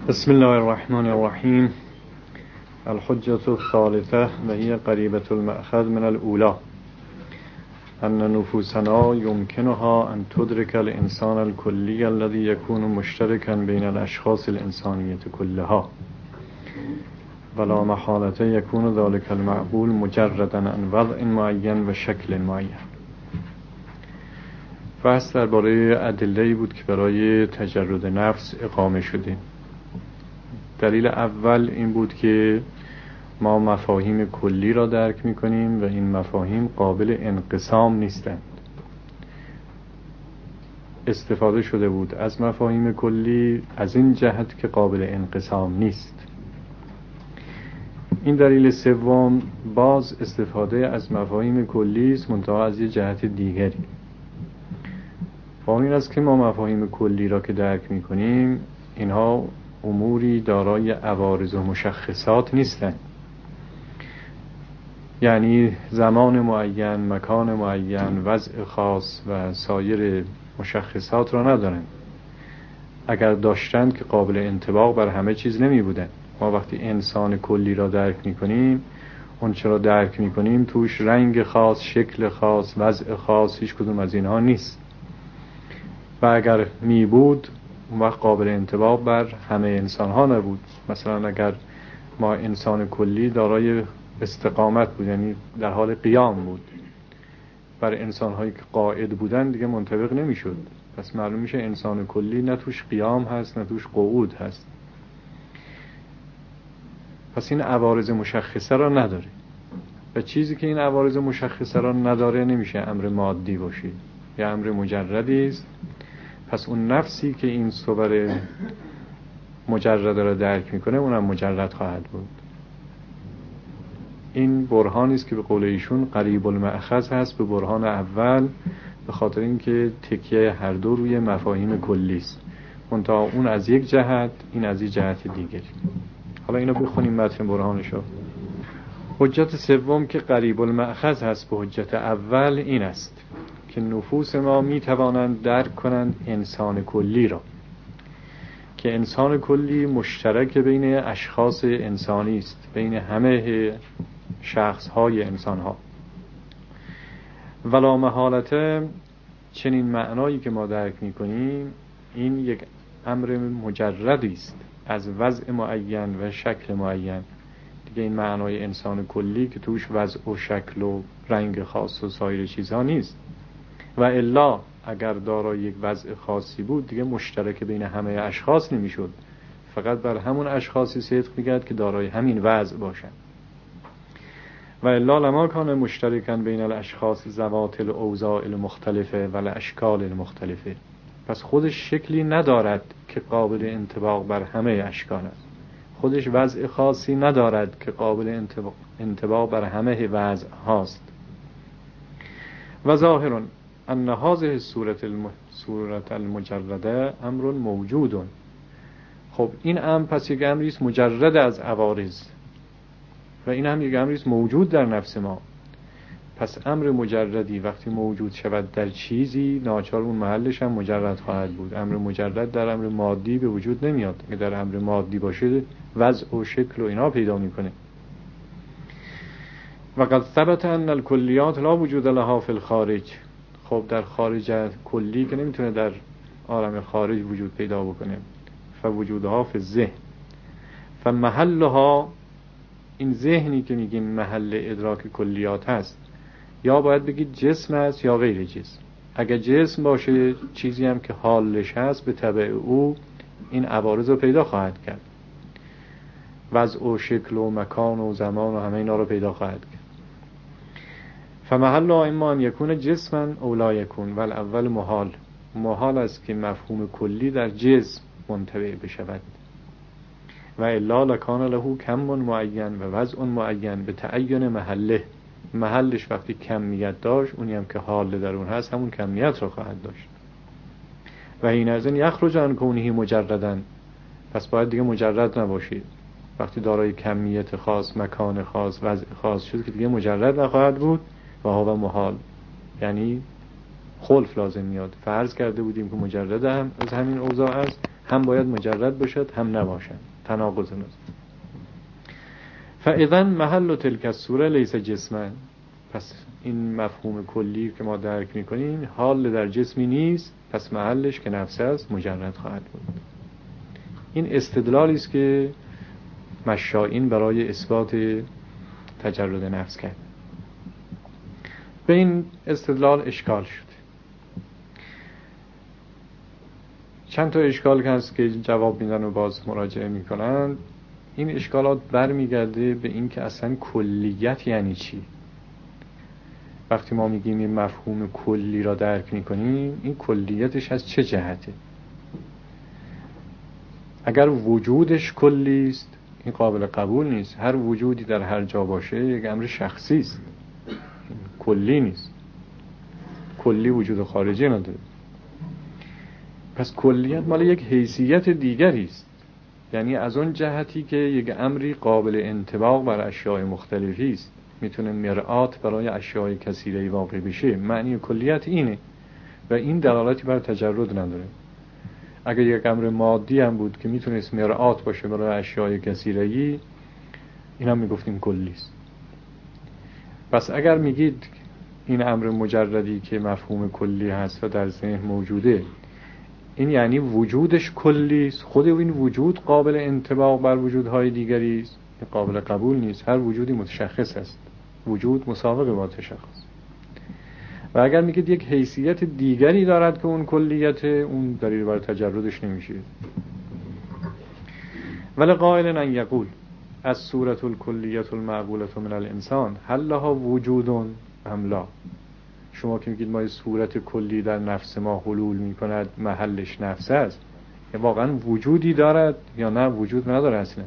بسم الله الرحمن الرحیم. الحجة الثالثة و هي قریبة المأخذ من الأولى أن نفوسنا يمكنها أن تدرك الإنسان الكلي الذي يكون مشتركا بين الأشخاص الإنسانية كلها ولا محالة يكون ذلك المعقول مجردا عن وضع معين و شکل معین. بحث درباره ادله‌ای بود که برای تجرد نفس اقامه شده. دلیل اول این بود که ما مفاهیم کلی را درک می‌کنیم و این مفاهیم قابل انقسام نیستند. استفاده شده بود از مفاهیم کلی از این جهت که قابل انقسام نیست. این دلیل سوم باز استفاده از مفاهیم کلی است، منتها از یک جهت دیگری. با این است که ما مفاهیم کلی را که درک می‌کنیم اینها اموری دارای عوارض و مشخصات نیستند، یعنی زمان معین، مکان معین، وضع خاص و سایر مشخصات را ندارند. اگر داشتند که قابل انطباق بر همه چیز نمی بودند. ما وقتی انسان کلی را درک می کنیم، اون چرا درک می کنیم توش رنگ خاص، شکل خاص، وضع خاص، هیچ کدوم از اینها نیست. و اگر می بود اون وقت قابل انطباق بر همه انسان ها نبود. مثلا اگر ما انسان کلی دارای استقامت بود، یعنی در حال قیام بود، بر انسان هایی که قاعد بودن دیگه منطبق نمی شد. پس معلوم میشه انسان کلی نه توش قیام هست نه توش قعود هست. پس این عوارض مشخصه را نداره و چیزی که این عوارض مشخصه را نداره نمیشه امر مادی باشه، یا امر مجردی است. پس اون نفسی که این صور مجرد را درک میکنه اونم مجرد خواهد بود. این برهانی است که به قول ایشون قریب المأخذ هست به برهان اول، به خاطر اینکه تکیه هر دو روی مفاهیم کلی است، منتها اون از یک جهت، این از یک جهت دیگری. حالا اینو بخونیم متن برهانشو. حجت سوم که قریب المأخذ هست به حجت اول این است که نفوس ما می توانند درک کنند انسان کلی را، که انسان کلی مشترک بین اشخاص انسانی است، بین همه شخص های انسان ها. ولا محالت چنین معنایی که ما درک می کنیم این یک امر مجردی است از وضع معین و شکل معین. دیگه این معنای انسان کلی که توش وضع و شکل و رنگ خاص و سایر چیزها نیست. و الا اگر دارای یک وضع خاصی بود دیگه مشترک بین همه اشخاص نمیشد، فقط بر همون اشخاصی صدق میکرد که دارای همین وضع باشند. و الا لما کان مشترکا بین الاشخاص ذوات الاوضاع المختلفه و الاشکال المختلفه. پس خودش شکلی ندارد که قابل انطباق بر همه اشکال است، خودش وضع خاصی ندارد که قابل انطباق بر همه وضع هاست. و ظاهر ان هذه صورت المجرده امر موجود. خب این امر پس یک امری است مجرد از عوارض و این هم یک امری است موجود در نفس ما. پس امر مجردی وقتی موجود شود در چیزی ناچار اون محلش هم مجرد خواهد بود. امر مجرد در امر مادی به وجود نمیاد. اگه در امر مادی باشه وضع و شکل و اینا پیدا میکنه. و قد ثبت ان الکلیات لا وجود لها فی الخارج. خب در خارج کلی که نمیتونه در عالم خارج وجود پیدا بکنه. فوجودها فی الذهن. فمحلها، این ذهنی که میگیم محل ادراک کلیات هست، یا باید بگید جسم است یا غیر جسم. اگر جسم باشه چیزی هم که حالش هست به تبع او این عوارض رو پیدا خواهد کرد، وضع و شکل و مکان و زمان و همه اینا رو پیدا خواهد کرد. فمحل اما ان یکون جسما او لا یکون. ول اول محال است که مفهوم کلی در جسم منطبع بشود. و الا لکان له کم معین و وضع معین به تعین محله. محلش وقتی کمیت داشت اونی هم که حال در اون هست همون کمیت رو خواهد داشت. و این از این یخرج عن کونه مجردن. پس باید دیگه مجرد نباشید. وقتی دارای کمیت خاص، مکان خاص، وضع خاص شد که دیگه مجرد نخواهد بود و هو محال، یعنی خلف لازم میاد. فرض کرده بودیم که مجرد هم از همین اوضاع است، هم باید مجرد باشد هم نباشد، تناقض است. فاذا محل تلک الصوره لیس جسما، پس این مفهوم کلی که ما درک میکنیم حال در جسمی نیست، پس محلش که نفس است مجرد خواهد بود. این استدلالی است که مشائین برای اثبات تجرد نفس کرد. به این استدلال اشکال شد. چند تا اشکال که هست که جواب میدن و باز مراجعه میکنن. این اشکالات برمیگرده به این که اصلا کلیت یعنی چی. وقتی ما میگیم این مفهوم کلی را درک میکنیم، این کلیتش از چه جهته؟ اگر وجودش کلی است، این قابل قبول نیست. هر وجودی در هر جا باشه یک امر شخصی است، کلی نیست. کلی وجود خارجی نداره. پس کلیت مال یک حیثیت دیگری است، یعنی از اون جهتی که یک امری قابل انطباق بر اشیاء مختلفی است، میتونه مرآت برای اشیاء کثیره واقع بشه. معنی کلیت اینه و این دلالتی بر تجرد نداره. اگر یک امر مادی هم بود که میتونست مرآت باشه برای اشیاء کثیره‌ای، این هم میگفتیم کلی است. پس اگر میگید این امر مجردی که مفهوم کلی هست و در ذهن موجوده، این یعنی وجودش کلی است، خود این وجود قابل انطباق بر وجودهای دیگری است، قابل قبول نیست. هر وجودی متشخص است، وجود مساوق با تشخص. و اگر میگید یک حیثیت دیگری دارد که اون کلیت، اون دلیل بر تجردش نمیشه. ولی قائل ان یقول الصورة الکلیة المعقولة من الانسان هل لها وجود ام لا. شما که میگید ما صورت کلی در نفس ما حلول میکند، محلش نفس است، واقعا وجودی دارد یا نه وجود نداره اصلا؟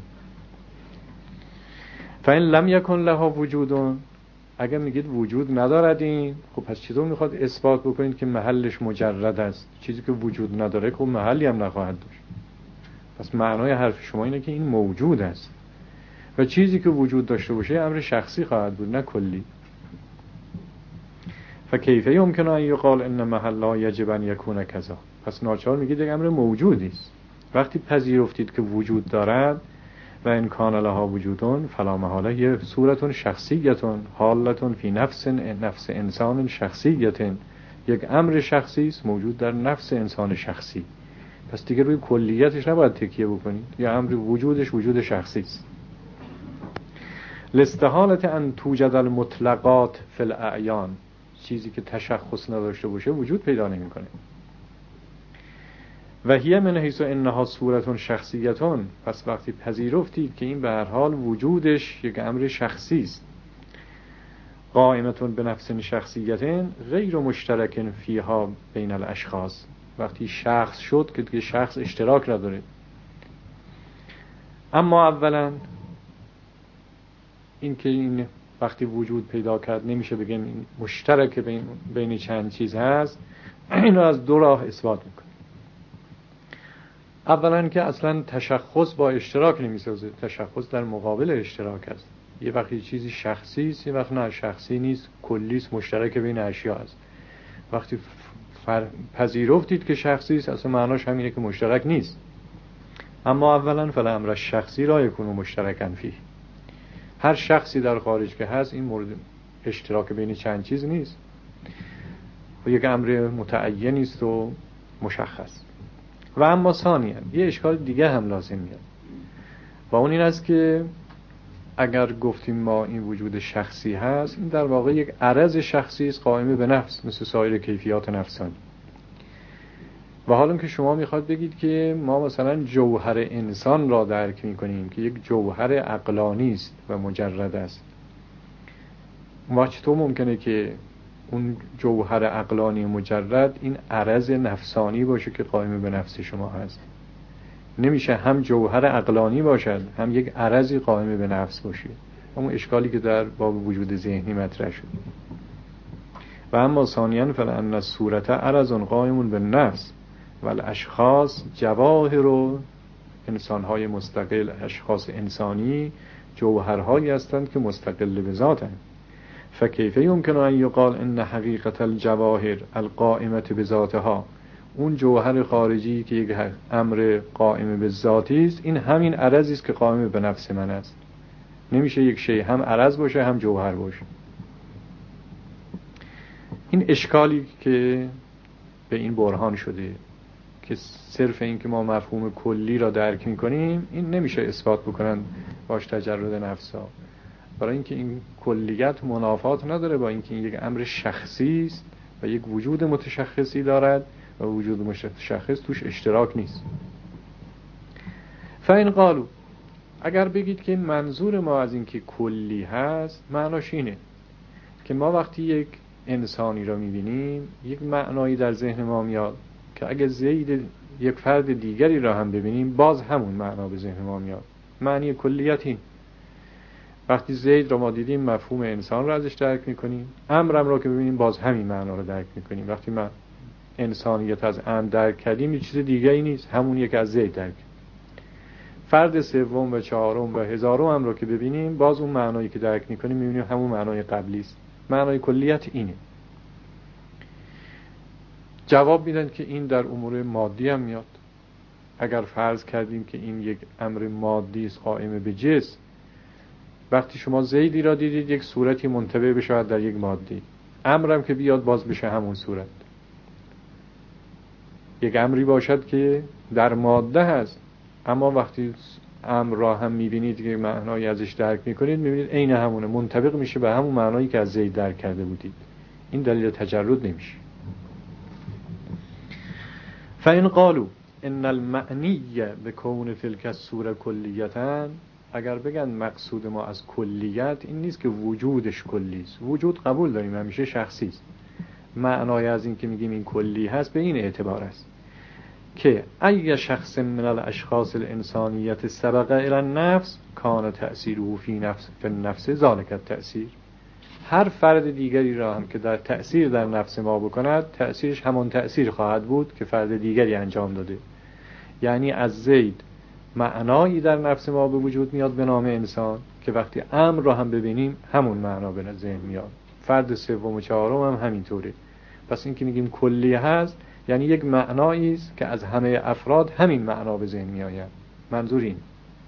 فإن لم یکن لها وجود، اگر میگید وجود ندارد این، خب پس چطور میخواد اثبات بکنید که محلش مجرد است؟ چیزی که وجود نداره خب محلی هم نخواهد داشت. پس معنای حرف شما اینه که این موجود است و چیزی که وجود داشته باشه امر شخصی خواهد بود نه کلی. فکیف یمکن ان یقال ان محل یجب ان یکون کذا. پس ناچار میگید یک امر موجودی است. وقتی پذیرفتید که وجود دارد و ان کان لها وجودون فلا محاله هی صورت شخصیت حالت فی نفس انسان شخصیت، یک امر شخصی است موجود در نفس انسان شخصی. پس دیگه روی کلیتش نباید تکیه بکنید، یا امر وجودش وجود شخصی است. لاستحالة ان توجد المطلقات فی الاعیان، چیزی که تشخص نداشته باشه وجود پیدا نمیکنه. و هی من حیث انها صورت شخصیتون، پس وقتی پذیرفتید که این به هر حال وجودش یک امر شخصی است، قائمتون به نفس شخصیت غیر مشترک فیها بین الاشخاص، وقتی شخص شد که دیگه شخص اشتراک نداره. اما اولا این که این وقتی وجود پیدا کرد نمیشه بگیم این مشترک بین چند چیز هست، این رو از دو راه اثبات میکنه. اولا که اصلا تشخص با اشتراک نمیسازه، تشخص در مقابل اشتراک است. یه وقتی چیزی شخصی است، یه وقت نه شخصی نیست، کلی است، مشترک بین اشیا است. وقتی پذیرفتید که شخصی است، اصلا معناش همینه که مشترک نیست. اما اولا فالامر الشخصی لا یکون مشترکا فیه، هر شخصی در خارج که هست این مورد اشتراک بین چند چیز نیست و یک امر متعینی است و مشخص. و اما ثانیاً یه اشکال دیگه هم لازم میاد و اون این است که اگر گفتیم ما این وجود شخصی هست، این در واقع یک عرض شخصی است قائم به نفس مثل سایر کیفیات نفسانی. و حالا که شما میخواد بگید که ما مثلا جوهر انسان را درک میکنیم که یک جوهر عقلانی است و مجرد است، ما چطور ممکنه که اون جوهر عقلانی مجرد این عرض نفسانی باشه که قائم به نفس شما هست؟ نمیشه هم جوهر عقلانی باشد هم یک عرضی قائم به نفس باشه. همون اشکالی که در باب وجود ذهنی مطرح شد. و اما ثانیاً فلان الصورت عرض قائم به نفس و الاشخاص جواهر و انسانهای مستقل، اشخاص انسانی جوهرهایی هستند که مستقل به ذاتند. فکیف یمکن ان یقال ان حقیقت الجواهر القائمة بذاتها، اون جوهر خارجی که یک امر قائم به ذاتی است، این همین عرضی است که قائم به نفس من است. نمیشه یک شی هم عرض باشه هم جوهر باشه. این اشکالی که به این برهان شده که صرف این که ما مفهوم کلی را درک می‌کنیم، این نمیشه اثبات بکنن باش تجرد نفسا، برای اینکه این کلیت منافات نداره با اینکه این یک امر شخصی است و یک وجود متشخصی دارد و وجود متشخص توش اشتراک نیست. فاین قالو، اگر بگید که منظور ما از این که کلی هست، معناش اینه که ما وقتی یک انسانی را میبینیم یک معنایی در ذهن ما میاد که اگه زید یک فرد دیگری را هم ببینیم باز همون معنا به ذهن ما میاد. معنی کلیت این. وقتی زید را ما دیدیم مفهوم انسان را ازش درک میکنیم، امرم را که ببینیم باز همین معنا را درک میکنیم. وقتی ما انسانیت از امر درک کردیم یه چیز دیگری نیست، همونیه که از زید درک. فرد سوم و چهارم و هزارم هم را که ببینیم باز اون معنایی که درک میکنیم میبینیم همون معنای قبلی است. معنای کلیت اینه. جواب میدن که این در امور مادی هم میاد. اگر فرض کردیم که این یک امر مادی است قائم به جسم، وقتی شما زیدی را دیدید یک صورتی منطبع بشه در یک مادی، امرم که بیاد باز بشه همون صورت. یک امری باشد که در ماده هست، اما وقتی امر را هم میبینید که معنایی ازش درک میکنید میبینید عین همونه، منطبق میشه به همون معنایی که از زید درک کرده بودید. این دلیل تجرد نمیشه. فإن قالوا ان المعنی بکون تلک الصوره کلیتا، اگر بگن مقصود ما از کلیت این نیست که وجودش کلی است. وجود قبول داریم همیشه شخصی است. معنای از این که میگیم این کلی هست به این اعتبار است که ای شخص من الاشخاص الانسانیت سبق الى النفس کان تأثیره فی نفس ذالک التأثیر. هر فرد دیگری را هم که در تأثیر در نفس ما بکند، تأثیرش همان تأثیر خواهد بود که فرد دیگری انجام داده. یعنی از زید معنایی در نفس ما به وجود میاد به نام انسان که وقتی امر را هم ببینیم همون معنا به ذهن میاد. فرد سوم و چهارم هم همینطوره. پس این که میگیم کلی هست یعنی یک معنایی است که از همه افراد همین معنا به ذهن میآید. منظور این.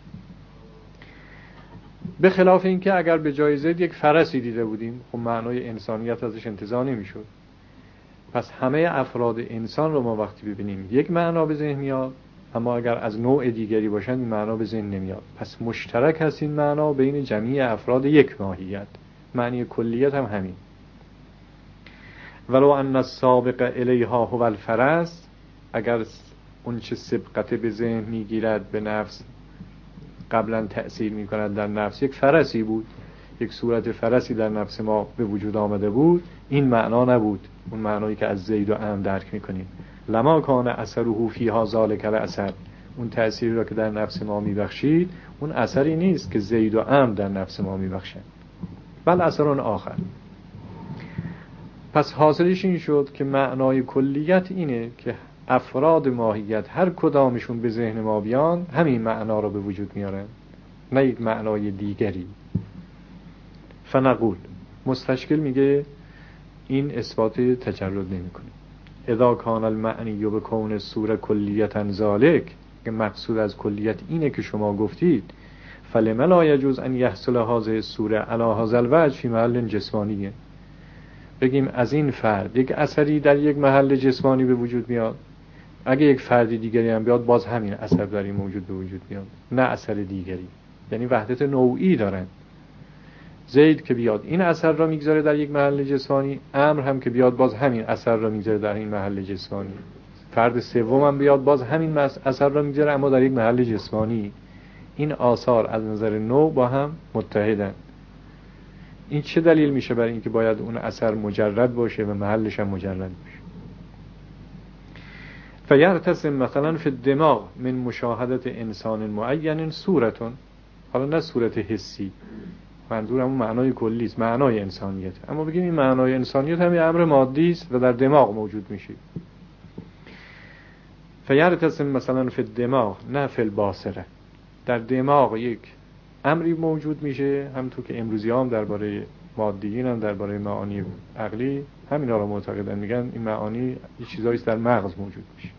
به خلاف اینکه اگر به جای زید یک فرسی دیده بودیم، خب معنای انسانیت ازش انتزاع نمیشد. پس همه افراد انسان رو ما وقتی ببینیم یک معنا به ذهن میاد، اما اگر از نوع دیگری باشن این معنا به ذهن نمیاد. پس مشترک هست این معنا بین جمیع افراد یک ماهیت. معنی کلیت هم همین. ولو ان السابق الیها هو الفرس، اگر اون چه سبقت به ذهن میگیرد به نفس قبلا تأثیر میکند در نفس یک فرسی بود، یک صورت فرسی در نفس ما به وجود آمده بود، این معنا نبود، اون معنایی که از زید و امر درک میکنیم. لما کان اثره فیها ذالک الاثر، اون تأثیری را که در نفس ما میبخشید اون اثری نیست که زید و امر در نفس ما میبخشند، بل اثر آخر. پس حاصلش این شد که معنای کلیت اینه که افراد ماهیت هر کدامشون به ذهن ما بیان همین معنا را به وجود میارن، نه یک معنای دیگری. فنقول، مستشکل میگه این اثبات تجرد نمیکنه. اذا کان المعنی بکون الصوره کلیتا ذالک، که مقصود از کلیت اینه که شما گفتید، فلما لا یجوز ان یحصل هذه الصوره علی هذا الوجه فی محل جسمانی. بگیم از این فرد یک اثری در یک محل جسمانی به وجود میاد، اگه یک فردی دیگری هم بیاد باز همین اثر در این موجود به وجود میاد، نه اثر دیگری. یعنی وحدت نوعی دارن. زید که بیاد این اثر را میگذاره در یک محل جسمانی، امر هم که بیاد باز همین اثر را میگذاره در این محل جسمانی، فرد سوم هم بیاد باز همین اثر را میگذاره اما در یک محل جسمانی. این آثار از نظر نوع با هم متحدن. این چه دلیل میشه برای اینکه باید اون اثر مجرد باشه و محلش هم مجرد باشه؟ فیرتسم مثلا فی الدماغ من مشاهدت انسان معین صورتون، حالا نه صورت حسی، منظورم اون معنای کلی است، معنای انسانیت. اما بگیم این معنای انسانیت هم یه امر مادی است و در دماغ موجود میشه. فیرتسم مثلا فی الدماغ نه فی الباصره، در دماغ یک امری موجود میشه، همونطور که امروزی هم درباره مادیین هم درباره معانی عقلی همینا رو معتقدن، میگن این معانی یه چیزایی در مغز موجود میشه.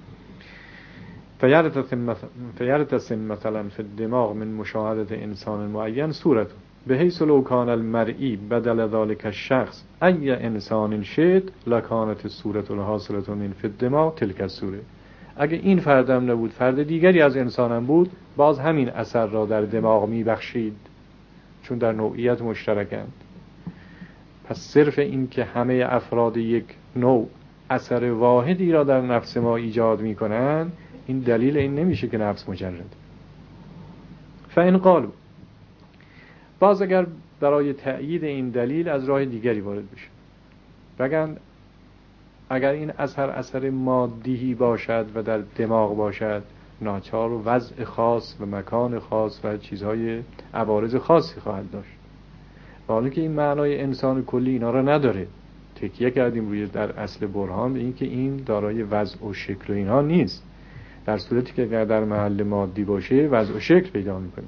فیرتسم مثلا فی الدماغ من مشاهدة انسان معین صورته بحیث لو کان المرئی بدل ذلك الشخص ای انسان شئت لکانت الصورة الحاصلة من فی الدماغ تلك الصوره. اگه این فردم نبود، فرد دیگری از انسانم بود، باز همین اثر را در دماغ میبخشید، چون در نوعیت مشترکند. پس صرف این که همه افراد یک نوع اثر واحدی را در نفس ما ایجاد میکنند، این دلیل این نمیشه که نفس مجرد. فإن قالوا، باز اگر برای تأیید این دلیل از راه دیگری وارد بشه، بگن اگر این اثر مادی باشد و در دماغ باشد، ناچار و وضع خاص و مکان خاص و چیزهای عوارض خاصی خواهد داشت. حالا که این معنای انسان کلی اینا را نداره، تکیه کردیم روی در اصل برهان به این که این دارای وضع و شکل و اینها نیست. در صورتی که در محل مادی باشه وضع و شکل پیدا میکنه.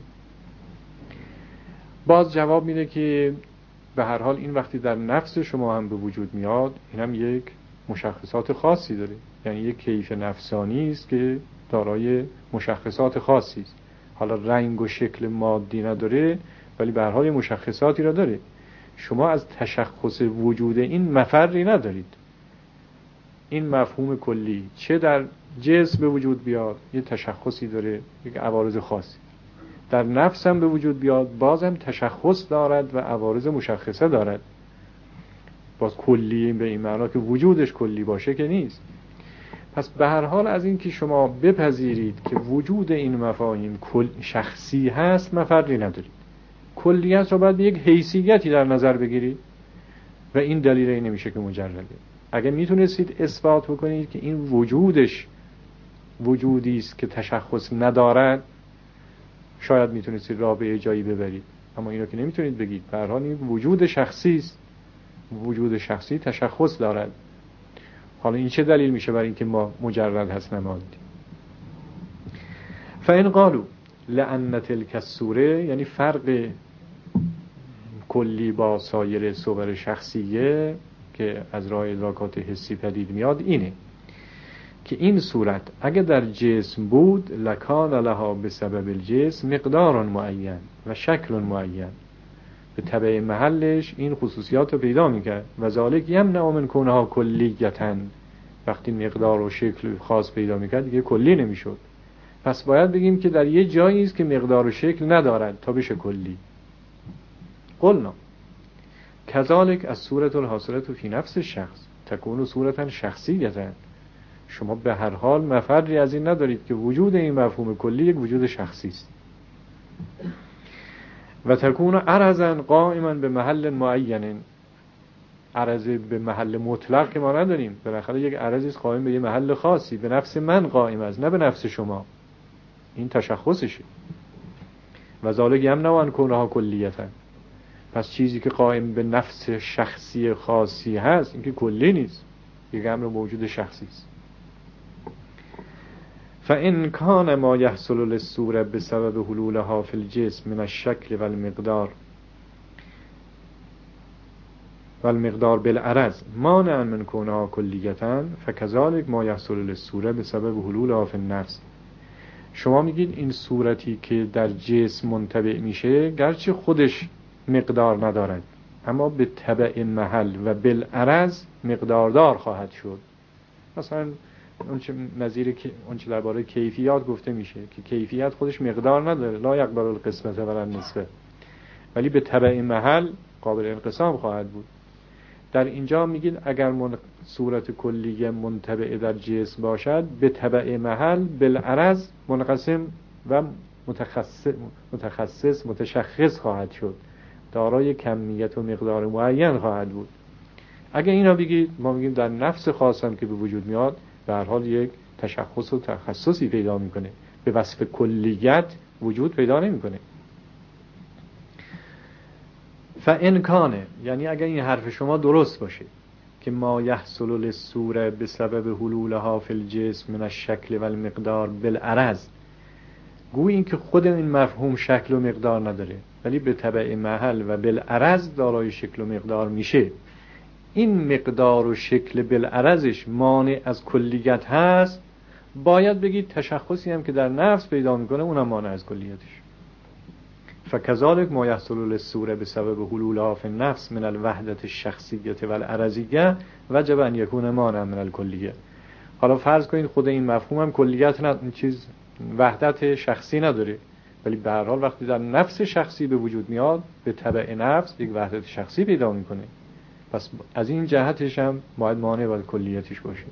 باز جواب میده که به هر حال این وقتی در نفس شما هم به وجود میاد، این هم یک مشخصات خاصی داره، یعنی یک کیف نفسانی است که دارای مشخصات خاصی است. حالا رنگ و شکل مادی نداره، ولی به هر حال مشخصاتی را داره. شما از تشخص وجود این مفری ندارید. این مفهوم کلی چه در جسم به وجود بیاد یه تشخصی داره، یک عوارض خاصی. در نفس هم به وجود بیاد بازم تشخص دارد و عوارض مشخصه دارد. باز کلی به این معنا که وجودش کلی باشه که نیست. پس به هر حال از این که شما بپذیرید که وجود این مفاهیم شخصی هست، مفری ندارید. کلیت رو باید به یک حیثیتی در نظر بگیرید و این دلیلی نمیشه که مجرده. اگه میتونستید اثبات بکنید که این وجودش وجودی است که تشخص ندارد، شاید میتونستید راه به جایی ببرید، اما اینو که نمیتونید بگید. به هر حال این وجود شخصی است، وجود شخصی تشخص دارد. حالا این چه دلیل میشه برای اینکه ما مجرد هست نمادی؟ فإن قالوا لأن تلك الصوره، یعنی فرق کلی با سایر صور شخصیه که از راه ادراکات حسی پدید میاد اینه که این صورت اگه در جسم بود لکان لها بسبب الجسم مقدار معین و شکل معین، به تبع محلش این خصوصیات رو پیدا میکرد. و ذالک یمنع من کونها کلیتا، وقتی مقدار و شکل خاص پیدا میکرد دیگه کلی نمیشد. پس باید بگیم که در یه جایی است که مقدار و شکل ندارد تا بشه کلی. قلنا کذالک از صورت الحاصلة فی نفس الشخص تکون صورتا شخصیتا. شما به هر حال مفری از این ندارید که وجود این مفهوم کلی یک وجود شخصی است. و تکون عرضا قائما به محل معین. عرض به محل مطلق که ما نداریم، بالاخره یک عرضی است قائم به یک محل خاصی، به نفس من قائم است نه به نفس شما. این تشخصشه. و ذالک یمنع ان کونها کلیتا. پس چیزی که قائم به نفس شخصی خاصی هست این که کلی نیست، یک امر موجود شخصی است. فإن كان ما يحصل للصورة بسبب حلولها في الجسم من الشكل والمقدار بالعرض مانعا من كونها كلية فكذلك ما يحصل للصورة بسبب حلولها في النفس. شما میگید این صورتی که در جسم منطبع میشه گرچه خودش مقدار ندارد، اما به تبع محل و بالعرض مقداردار خواهد شد. مثلا نظیر اونچه درباره کیفیات گفته میشه که کیفیت خودش مقدار نداره، لا یقبل القسمت ولا النصف، ولی به تبع محل قابل انقسام خواهد بود. در اینجا میگید اگر صورت کلیه منطبع در جسم باشد به تبع محل بالعرض منقسم و متشخص خواهد شد، دارای کمیت و مقدار معین خواهد بود. اگر اینا بگید، ما میگیم در نفس خاصم که به وجود میاد به هر حال یک تشخص و تخصصی پیدا میکنه، به وصف کلیت وجود پیدا نمیکنه. فإن کان، یعنی اگر این حرف شما درست باشه که ما یحصل للصوره بسبب حلولها فی الجسم من الشکل والمقدار بالعرض، گویا این که خود این مفهوم شکل و مقدار نداره، ولی به تبع محل و بالعرض دارای شکل و مقدار میشه. این مقدار و شکل بالعرضش مانع از کلیت هست، باید بگید تشخصی هم که در نفس پیدا میکنه اونم مانع از کلیتش. فکذالک ما یحصل للصوره بسبب حلولها فی النفس من الوحدت الشخصیه والعرضیه وجب ان یکون مانع من الکلیه. حالا فرض کنید خود این مفهوم هم کلیت چیز وحدت شخصی نداره، ولی به هر حال وقتی در نفس شخصی به وجود میاد به تبع نفس یک وحدت شخصی پیدا میکنه، پس از این جهتش هم باید مانع و کلیتش باشه.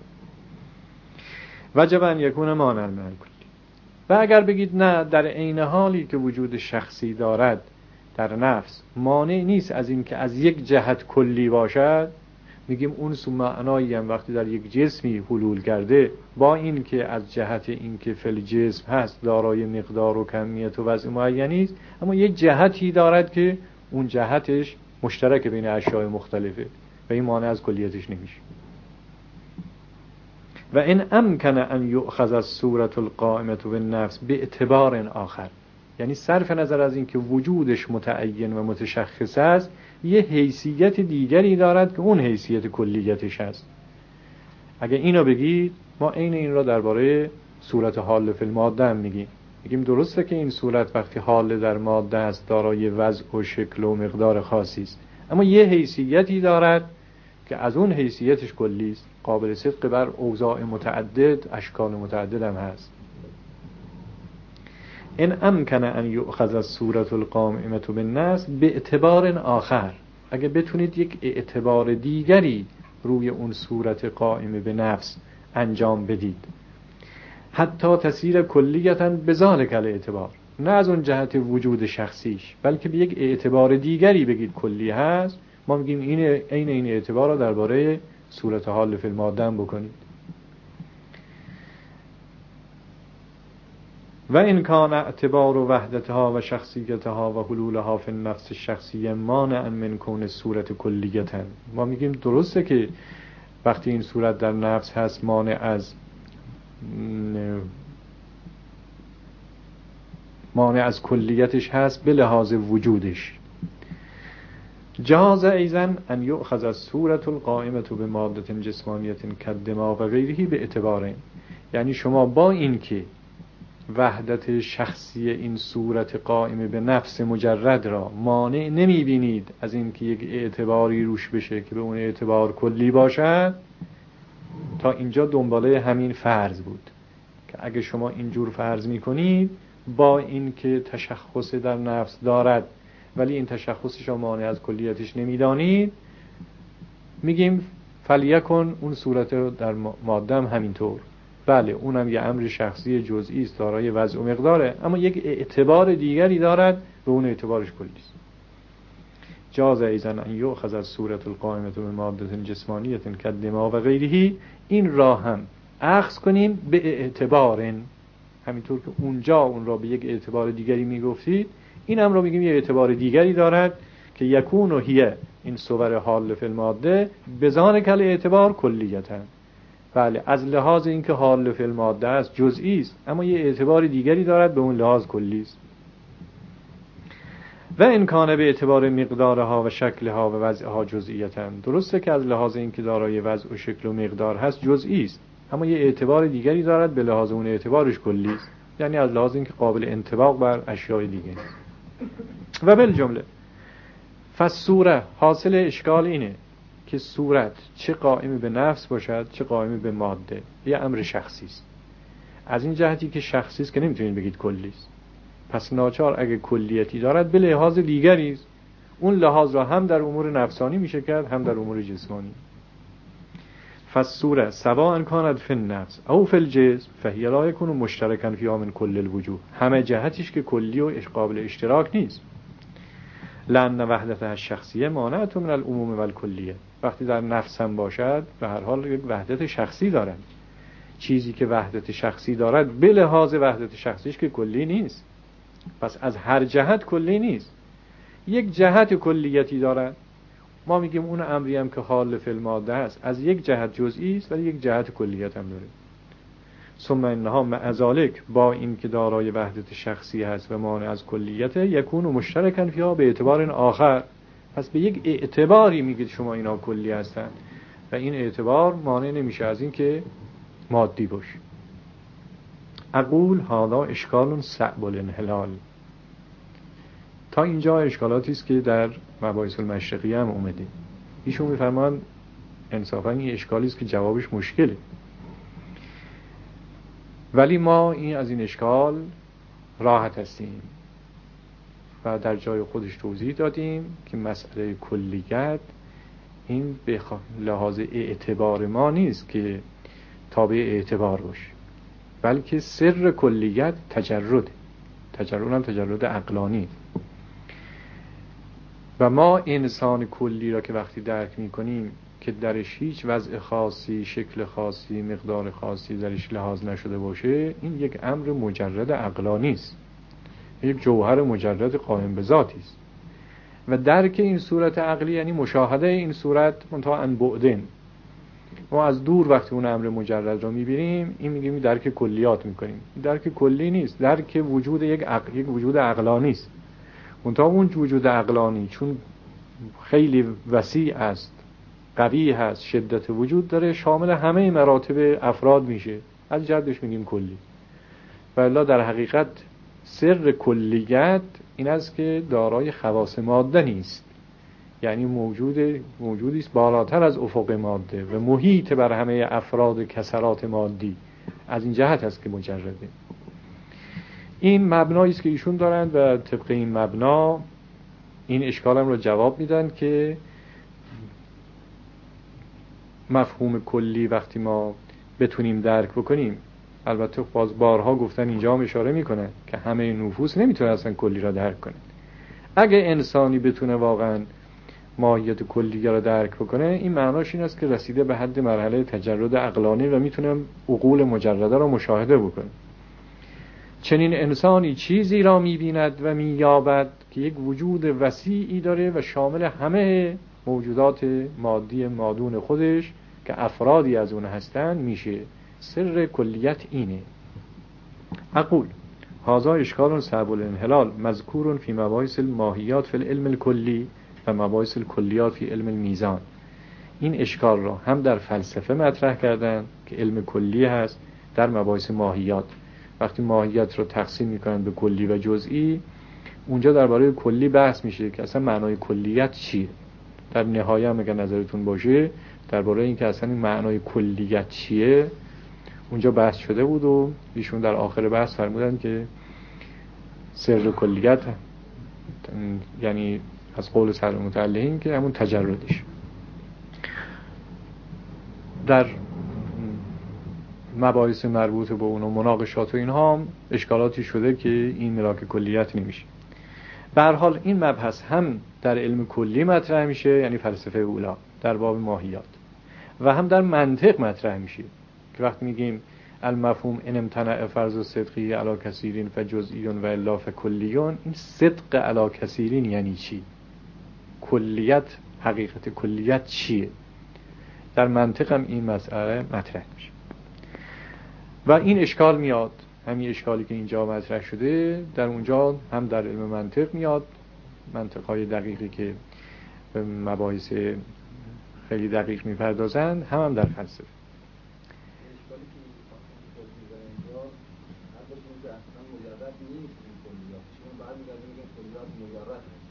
وجب ان یکون مانع من الکلی. و اگر بگید نه، در عین حالی که وجود شخصی دارد در نفس مانع نیست از این که از یک جهت کلی باشد، میگیم اون سو معنایی هم وقتی در یک جسمی حلول کرده، با این که از جهت این که فل جسم هست دارای مقدار و کمیت و وضع معینی است، اما یک جهتی دارد که اون جهتش مشترک بین اشیاء مختلفه و این مانع از کلیتش نمیشه. و این امکن ان یؤخذ الصورة القائمة بالنفس باعتبار آخر، یعنی صرف نظر از این که وجودش متعین و متشخص است، یه حیثیت دیگری دارد که اون حیثیت کلیتش است. اگه اینو بگید، ما عین این را درباره صورت حال فی الماده هم میگیم درسته که این صورت وقتی حال در ماده است دارای وضع و شکل و مقدار خاصی است، اما یه حیثیتی دارد که از اون حیثیتش کلی است، قابل صدق بر اوضاع متعدد، اشکال متعدد هم هست. این امکن ان یؤخذ الصورة القائمة بالنفس باعتبار آخر، اگه بتونید یک اعتبار دیگری روی اون صورت قائمه به نفس انجام بدید، حتی تصیر کلیتا بذالک الاعتبار، نه از اون جهت وجود شخصیش بلکه به یک اعتبار دیگری بگید کلی هست، ما میگیم این اعتبار رو درباره صورت حال فی الماده بکنید. و این کان اعتبار وحدتها و شخصیتها و حلولها فی النفس الشخصیه مانعا من کون صورت کلیتا، ما میگیم درسته که وقتی این صورت در نفس هست مانع از کلیتش هست به لحاظ وجودش. جاز ایضا ان یؤخذ الصورة القائمة بمادة جسمانیة کالدماغ و غیره به اعتبارین، یعنی شما با این که وحدت شخصی این صورت قائمه به نفس مجرد را مانع نمی بینید از این که یک اعتباری روش بشه که به اون اعتبار کلی باشد. تا اینجا دنباله همین فرض بود که اگه شما اینجور فرض می کنید با این که تشخص در نفس دارد ولی این تشخصش را مانع از کلیتش نمیدانید، میگیم فلیکن اون صورت در ماده هم همینطور، بله اونم یه امر شخصی جزئی است دارای وضع و مقداره، اما یک اعتبار دیگری دارد و اون اعتبارش کلی است. جاز ایضا ان یؤخذ الصورة القائمة بمادة جسمانیة کالدماغ و غیره، این را هم اخذ کنیم به اعتبار، همینطور که اونجا اون را به یک اعتبار دیگری میگفتید، این هم را میگیم یه اعتبار دیگری دارد که یکون و هیه این صور حال فی الماده بزان کل اعتبار کلیتا، بله از لحاظ اینکه حال فی الماده است جزئی است اما یه اعتبار دیگری دارد به اون لحاظ کلی است. و این کانه به اعتبار مقدارها و شکلها و وضعها جزئیتا، درسته که از لحاظ اینکه دارای وضع و شکل و مقدار هست جزئی است اما یه اعتبار دیگری دارد به لحاظ اون اعتبارش کلی است، یعنی از لحاظ اینکه قابل انطباق بر اشیاء دیگه است. و بالجمله فالصوره، حاصل اشکال اینه که صورت چه قائم به نفس باشد چه قائم به ماده یه امر شخصی است. از این جهتی که شخصی است که نمیتونید بگید کلی است، پس ناچار اگه کلیتی دارد به لحاظ دیگری است، اون لحاظ را هم در امور نفسانی میشه کرد هم در امور جسمانی. فالصوره سواء کانت فی النفس او فی الجسم فهی لا یکون مشترکا فیها من کل الوجوه، همه جهتش که کلی و قابل اشتراک نیست. لأن وحدتها الشخصیه مانعة من العموم و الکلیه، وقتی در نفس هم باشد به هر حال یک وحدت شخصی دارد، چیزی که وحدت شخصی دارد به لحاظ وحدت شخصیش که کلی نیست، پس از هر جهت کلی نیست، یک جهت کلیتی دارد. ما میگیم اون امری هم که حال فی الماده است از یک جهت جزئی است ولی یک جهت کلیت هم داره. ثم انها مع ذلک با این که دارای وحدت شخصی هست و مانع از کلیت یکون مشترکا فیها به اعتبار آخر. پس به یک اعتباری میگید شما اینا کلی هستن و این اعتبار مانع نمیشه از این که مادی باشه. اقول هذا اشکال صعب الانحلال. تا اینجا اشکالاتی است که در مباحث المشرقی هم اومده. ایشون میفرمان انصافا این اشکالی است که جوابش مشکله، ولی ما از این اشکال راحت هستیم و در جای خودش توضیح دادیم که مسئله کلیت این به لحاظ اعتبار ما نیست که تابع اعتبار باشه، بلکه سر کلیت تجرد هم تجرد عقلانی و ما انسان کلی را که وقتی درک می‌کنیم که درش هیچ وضع خاصی، شکل خاصی، مقدار خاصی درش لحاظ نشده باشه، این یک امر مجرد عقلانی است، یک جوهر مجرد قائم به ذاتی است و درک این صورت عقلی یعنی مشاهده این صورت منتها عن بعدن. ما از دور وقتی اون امر مجرد را می‌بینیم این میگیم درک کلیات می‌کنیم. درک کلی نیست، درک وجود یک وجود عقلانی است. منتها اون وجود عقلانی چون خیلی وسیع است، قوی هست، شدت وجود داره، شامل همه مراتب افراد میشه، از جهتش میگیم کلی. و الا در حقیقت سر کلیت این است که دارای خواص ماده نیست، یعنی موجودی است بالاتر از افق ماده و محیط بر همه افراد کسرات مادی. از این جهت است که مجرده. این مبنایی است که ایشون دارند و طبق این مبنا این اشکالم رو جواب میدن که مفهوم کلی وقتی ما بتونیم درک بکنیم، البته باز بارها گفتن اینجا هم اشاره میکنه که همه نفوس نمیتونه اصلا کلی را درک کنه. اگه انسانی بتونه واقعا ماهیت کلی را درک بکنه، این معناش این است که رسیده به حد مرحله تجرد عقلانی و میتونه عقول مجرده را مشاهده بکنه. چنین انسانی چیزی را می‌بیند و می‌یابد که یک وجود وسیعی داره و شامل همه موجودات مادی مادون خودش که افرادی از اون هستن میشه. سر کلیت اینه. اقول هذا اشکال صعب الانحلال مذکور فی مباحث الماهیات فی العلم الکلی و مباحث الکلیات فی علم المیزان. این اشکال را هم در فلسفه مطرح کردن که علم کلی هست، در مباحث ماهیات وقتی ماهیت رو تقسیم میکنن به کلی و جزئی، اونجا درباره کلی بحث میشه که اصلا معنای کلیت چیه. در نهایت هم اگر نظرتون باشه درباره این که اصلا این معنای کلیت چیه اونجا بحث شده بود و ایشون در آخر بحث فرمودن که سر کلیت یعنی از قول سر متعلقین که همون تجردش. در مباحث مربوط به اون و مناقشات و اینها هم اشکالاتی شده که این ملاک کلیت نمیشه. به هر حال این مبحث هم در علم کلی مطرح میشه، یعنی فلسفه اولا در باب ماهیات، و هم در منطق مطرح میشه که وقتی میگیم المفهوم ان امتنع فرض صدقی علی کثیرین فجزئی و الا فکلیون، این صدق علی کثیرین یعنی چی؟ کلیت، حقیقت کلیت چیه؟ در منطق هم این مسئله مطرح میشه و این اشکال میاد. همین اشکالی که اینجا مطرح شده در اونجا هم در علم منطق میاد، منطقهای دقیقی که به مباحث خیلی دقیق میپردازن، هم در فلسفه. اشکالی که اینجا هر باشیم که اصلا مجرد نیست این کلیات، چون بعد میگن کلیات مجرد هست.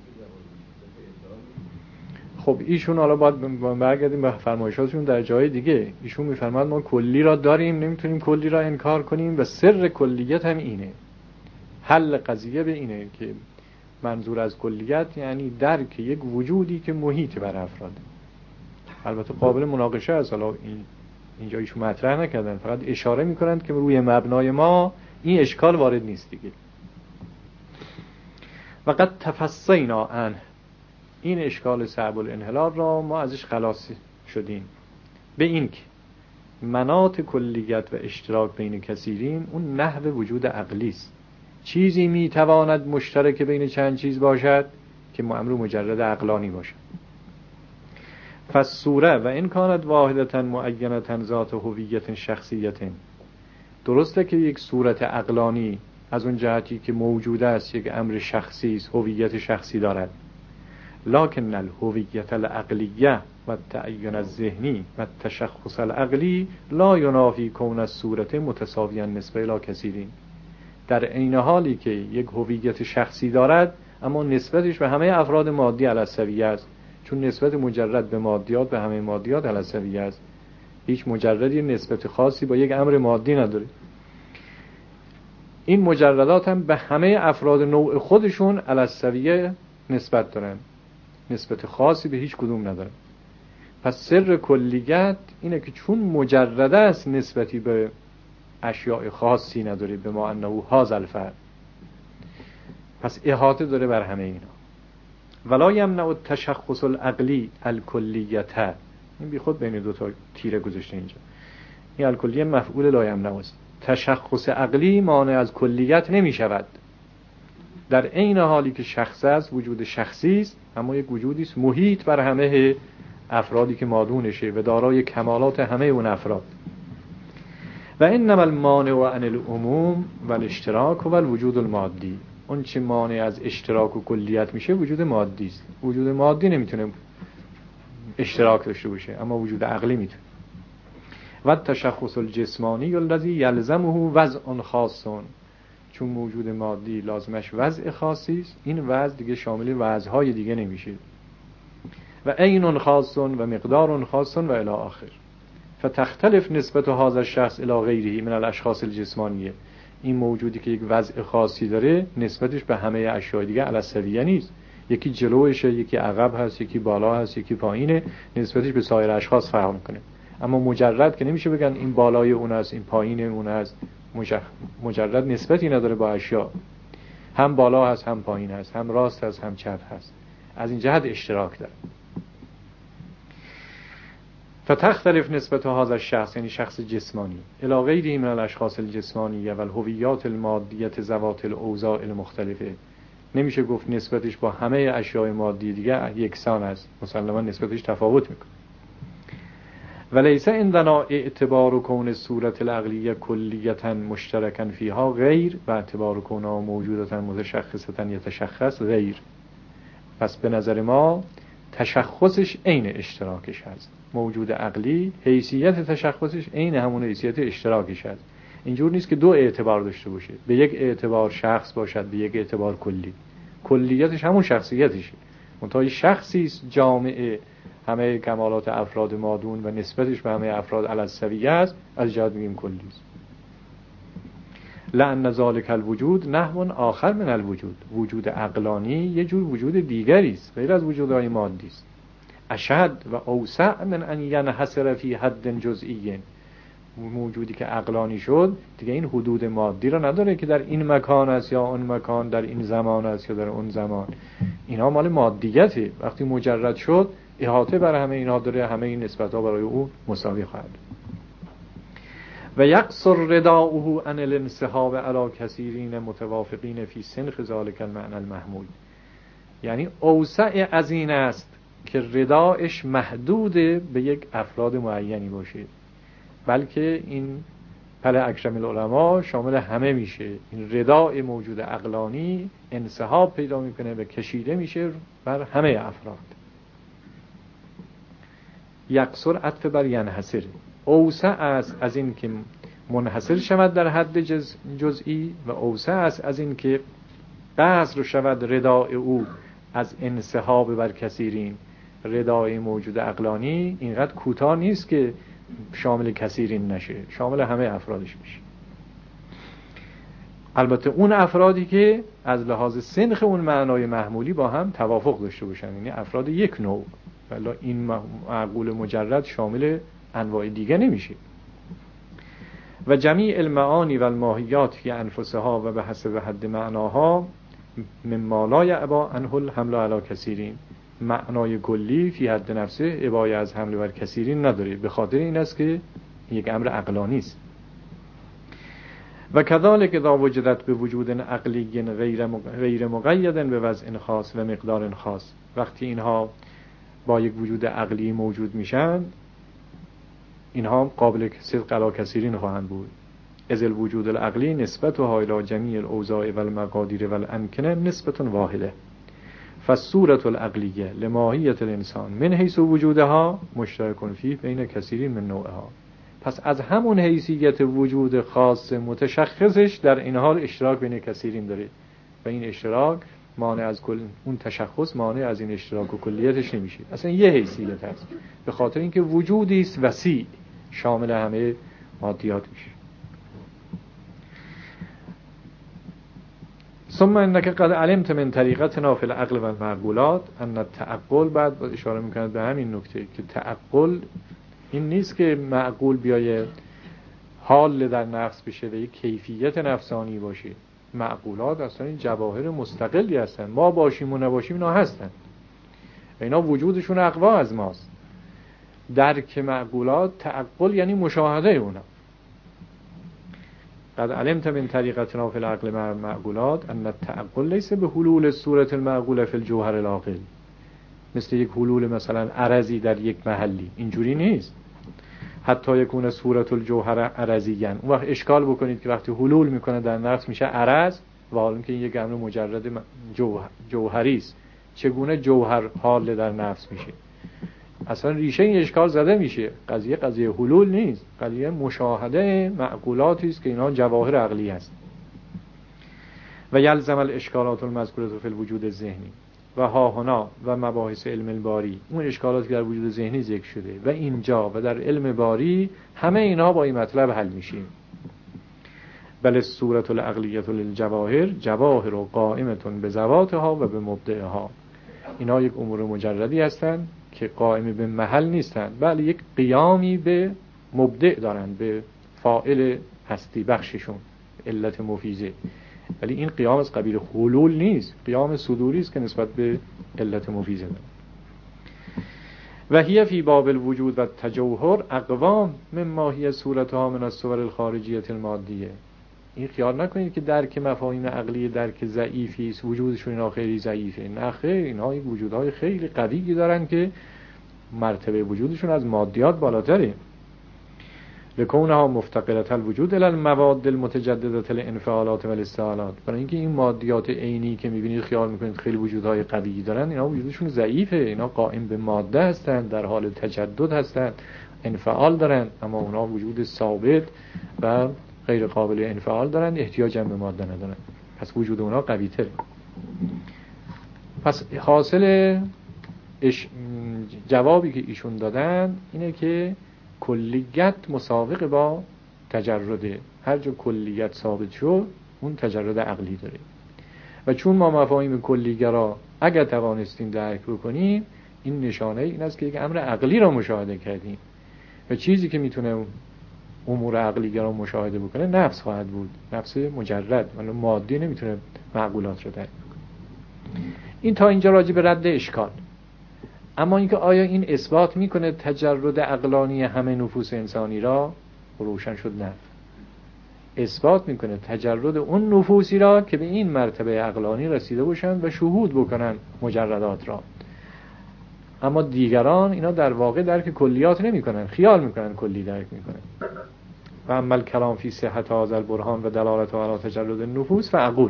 خب ایشون حالا باید برگردیم به فرمایشاتشون در جای دیگه. ایشون میفرماد ما کلی را داریم، نمیتونیم کلی را انکار کنیم و سر کلیت هم اینه. حل قضیه به اینه که منظور از کلیت یعنی درک یک وجودی که محیط بر افراد. البته قابل مناقشه است، حالا اینجا ایشون مطرح نکردن، فقط اشاره میکنند که روی مبنای ما این اشکال وارد نیست دیگه. وقد تفصینا عنه، این اشکال صعب الانحلال را ما ازش خلاص شدیم به این که مناط کلیت و اشتراک بین کثیرین اون نحو وجود عقلی است. چیزی میتواند مشترک بین چند چیز باشد که امر مجرد عقلانی باشد. فالصوره و ان کانت واحدة معینة ذات هویت شخصیت، درسته که یک صورت عقلانی از اون جهتی که موجوده است یک امر شخصی است، هویت شخصی دارد، لکن الهویت العقلیه و التعین الذهنی و التشخص العقلی لا ینافی کون الصورت متساویا نسبه الی کثیرین. در عین حالی که یک هویت شخصی دارد اما نسبتش به همه افراد مادی علی السویه است، چون نسبت مجرد به مادیات به همه مادیات علی السویه است. هیچ مجردی نسبت خاصی با یک امر مادی نداره. این مجردات هم به همه افراد نوع خودشون علی السویه نسبت دارن، نسبت خاصی به هیچ کدوم ندارن. پس سر کلیت اینه که چون مجرده است نسبتی به اشیاء خاصی نداره، به ما انه هذا الفرد، پس احاطه داره بر همه اینا. ولا یمنع التشخص العقلی الکلیته، این بی خود بین دو تا تیره گذاشته اینجا. این الکلیه مفعول لا یمنع است. تشخص عقلی مانع از کلیت نمی شود، در عین حالی که شخص است، وجود شخصی است، اما یک وجودی است محیط بر همه افرادی که مادونشه و دارای کمالات همه اون افراد. و انما المانع عن العموم و الاشتراک و الوجود المادی، اون چه مانع از اشتراک و کلیت میشه وجود مادی است. وجود مادی نمیتونه اشتراک داشته باشه، اما وجود عقلی میتونه. و تشخص الجسمانی الذی یلزمه وضع خاص، چون موجود مادی لازمش وضع خاصی است، این وضع دیگه شامل وضعهای دیگه نمیشه. و عین خاص و مقدار خاص و الی آخر. فتختلف نسبت هذا الشخص الی غیره من الاشخاص الجسمانیه، این موجودی که یک وضع خاصی داره نسبتش به همه اشیاء دیگه علی السویه نیست. یکی جلوشه، یکی عقب هست، یکی بالا هست، یکی پایینه، نسبتش به سایر اشخاص فرق میکنه. اما مجرد که نمیشه بگن این بالای اون است، این پایین اون است. مجرد نسبتی نداره با اشیاء، هم بالا هست هم پایین هست، هم راست هست هم چپ هست، از این جهت اشتراک داره. فتختلف نسبت هذا الشخص، یعنی شخص جسمانی، الی غیره من الاشخاص الجسمانیه و الهویات المادیه ذوات الاوضاع المختلفه، نمیشه گفت نسبتش با همه اشیاء مادی دیگه یکسان است، مسلما نسبتش تفاوت میکنه. ولیس عندنا اعتبار کون صورت العقلیه کلیتا مشترکا فیها غیر و اعتبار کونها موجودتا متشخصتا یتشخص غیر. پس به نظر ما تشخصش عین اشتراکش هست. موجود عقلی حیثیت تشخصش عین همون حیثیت اشتراکش هست. اینجور نیست که دو اعتبار داشته باشه، به یک اعتبار شخص باشد، به یک اعتبار کلی. کلیتش همون شخصیتشه، منتها شخصی است جامعه همه کمالات افراد مادون و نسبتش به همه افراد علی السویه است، از جهت میگیم کلی است. لأن ذلک الوجود نحو آخر من الوجود، وجود عقلانی یه جور وجود دیگری است، غیر از وجودهای مادی است. اشد و اوسع من ان ینحصر فی حد جزئی، موجودی که عقلانی شد دیگه این حدود مادی را نداره که در این مکان است یا اون مکان، در این زمان است یا در اون زمان. اینا مال مادیته. وقتی مجرد شد احاطه بر همه اینا داره، همه این نسبت‌ها برای او مساوی خواهد. و یقصر رداؤه عن الانسحاب علی کثیرین متوافقین فی سنخ ذلک المعنى المحمود، یعنی اوسع از این است که رداش محدود به یک افراد معینی باشه، بلکه این پل اکرم العلماء شامل همه میشه. این رداء موجود عقلانی انسحاب پیدا میکنه و کشیده میشه بر همه افراد. یقصر عطف بر ینحصر، اوسع است از این که منحصر شود در حد جزئی و اوسع است از این که قصر شود رداء او از انسحاب بر کثیرین. رداء موجود عقلانی اینقدر کوتاه نیست که شامل کثیرین نشه، شامل همه افرادش میشه. البته اون افرادی که از لحاظ سنخ اون معنای محمولی با هم توافق داشته باشن، یعنی افراد یک نوع، ولی این معقول مجرد شامل انواع دیگه نمیشه. و جمیع المعانی و الماهیات فی انفسها و به حسب حد معناها مما لا یعبا عنه الحمل علی کثیرین، معنای کلی فی حد نفسه ابای از حمل بر کثیرین نداره، به خاطر این است که یک امر عقلانی است. و کذالک اذا وجدت به وجود عقلی غیر مقید به وضع خاص و مقدار خاص، وقتی اینها با یک وجود عقلی موجود میشن، اینها قابل صدق علی کثیرین خواهند بود. از الوجود العقلی نسبتها الی جمیع الاوضاع و المقادیر و الامکنه نسبت واحده فالصورة العقلیه لماهیت الانسان من حیث وجودها مشترک فیه بین کثیر من نوعها. پس از همون حیثیت وجود خاص متشخصش در این حال اشتراک بین کثیرین داره و این اشتراک مانع از کل اون تشخص مانع از این اشتراک و کلیتش نمیشه. اصلا یه حیثیت هست به خاطر اینکه وجودی است وسیع شامل همه مادیات میشه. ثم انک قد علمت من طریقتنا فی العقل و المعقولات ان التعقل، بعد اشاره میکنه به همین نکته که تعقل این نیست که معقول بیایه حال در نفس بشه و یک کیفیت نفسانی باشه. معقولات اصلا این جواهر مستقلی هستن، ما باشیم و نباشیم اینا هستن و اینا وجودشون اقوا از ماست. درک معقولات تعقل یعنی مشاهده اونا. قد علمت من طریقتنا فی العقل مع المعقولات ان التعقل لیس به حلول صورت المعقوله فی الجوهر العاقل، مثل یک حلول مثلا عرضی در یک محلی، اینجوری نیست. حتی یکون صورت الجوهر عرضیاً، اون وقت اشکال بکنید که وقتی حلول میکنه در نفس میشه عرض و حالا که این یک امر مجرد جوهری است، چگونه جوهر حال در نفس میشه؟ اصلا ریشه این اشکال زده میشه. قضیه حلول نیست، قضیه مشاهده معقولاتی است که اینا جواهر عقلی است. و یلزم الاشکالات المذکوره فی الوجود الذهنی و ها هنا و مباحث علم الباری، اون اشکالاتی که در وجود ذهنی ذکر شده و اینجا و در علم باری، همه اینا با این مطلب حل میشه. بل الصورة العقلیة للجواهر جواهر و قائمتون به ذواتها و به مبدعها، اینا یک امور مجردی هستند که قائم به محل نیستند، بله یک قیامی به مبدع دارند، به فاعل هستی بخششون، علت مفیزه. ولی این قیام از قبیل حلول نیست، قیام صدوری است که نسبت به علت مفیزه دارد. و هی فی باب الوجود و تجوهر اقوام من ماهی صورتها من الصور الخارجیه المادیه. این خیال نکنید که درک مفاهیم عقلی درک ضعیفی است، وجودشون اینا خیلی ضعیفه. نه خیر، اینها یک وجودهای خیلی قوی دارن که مرتبه وجودشون از مادیات بالاتره. لکونها مفتقرة الوجود الی المواد المتجدده الانفعالات و الاستعالات، برای اینکه این مادیات عینی که میبینید خیال میکنید خیلی وجودهای قوی دارن، اینا وجودشون ضعیفه، اینا قائم به ماده هستند، در حال تجدد هستند، انفعال دارن، اما اونا وجود ثابت و غیر قابل انفعال دارن، احتیاج هم به ماده ندارن، پس وجود اونا قوی تره. پس حاصل جوابی که ایشون دادن اینه که کلیت مسابق با تجرده، هر جا کلیت ثابت شد اون تجرد عقلی داره. و چون ما مفاهیم کلیگرا اگر توانستیم درک بکنیم، این نشانه این است که یک امر عقلی را مشاهده کردیم و چیزی که میتونه امور عقلیگرا مشاهده بکنه نفس خواهد بود، نفس مجرد، ولی مادی نمیتونه معقولات رو درک بکنه. این تا اینجا راجع به رد اشکال. اما اینکه آیا این اثبات میکنه تجرد عقلانی همه نفوس انسانی را؟ روشن شد نه. اثبات میکنه تجرد اون نفوسی را که به این مرتبه عقلانی رسیده باشند و شهود بکنن مجردات را. اما دیگران اینا در واقع درک کلیات نمیکنن، خیال میکنن کلی درک میکنن. و اما الکلام فی صحت هذا البرهان و دلالت علی تجرد النفوس فاقول،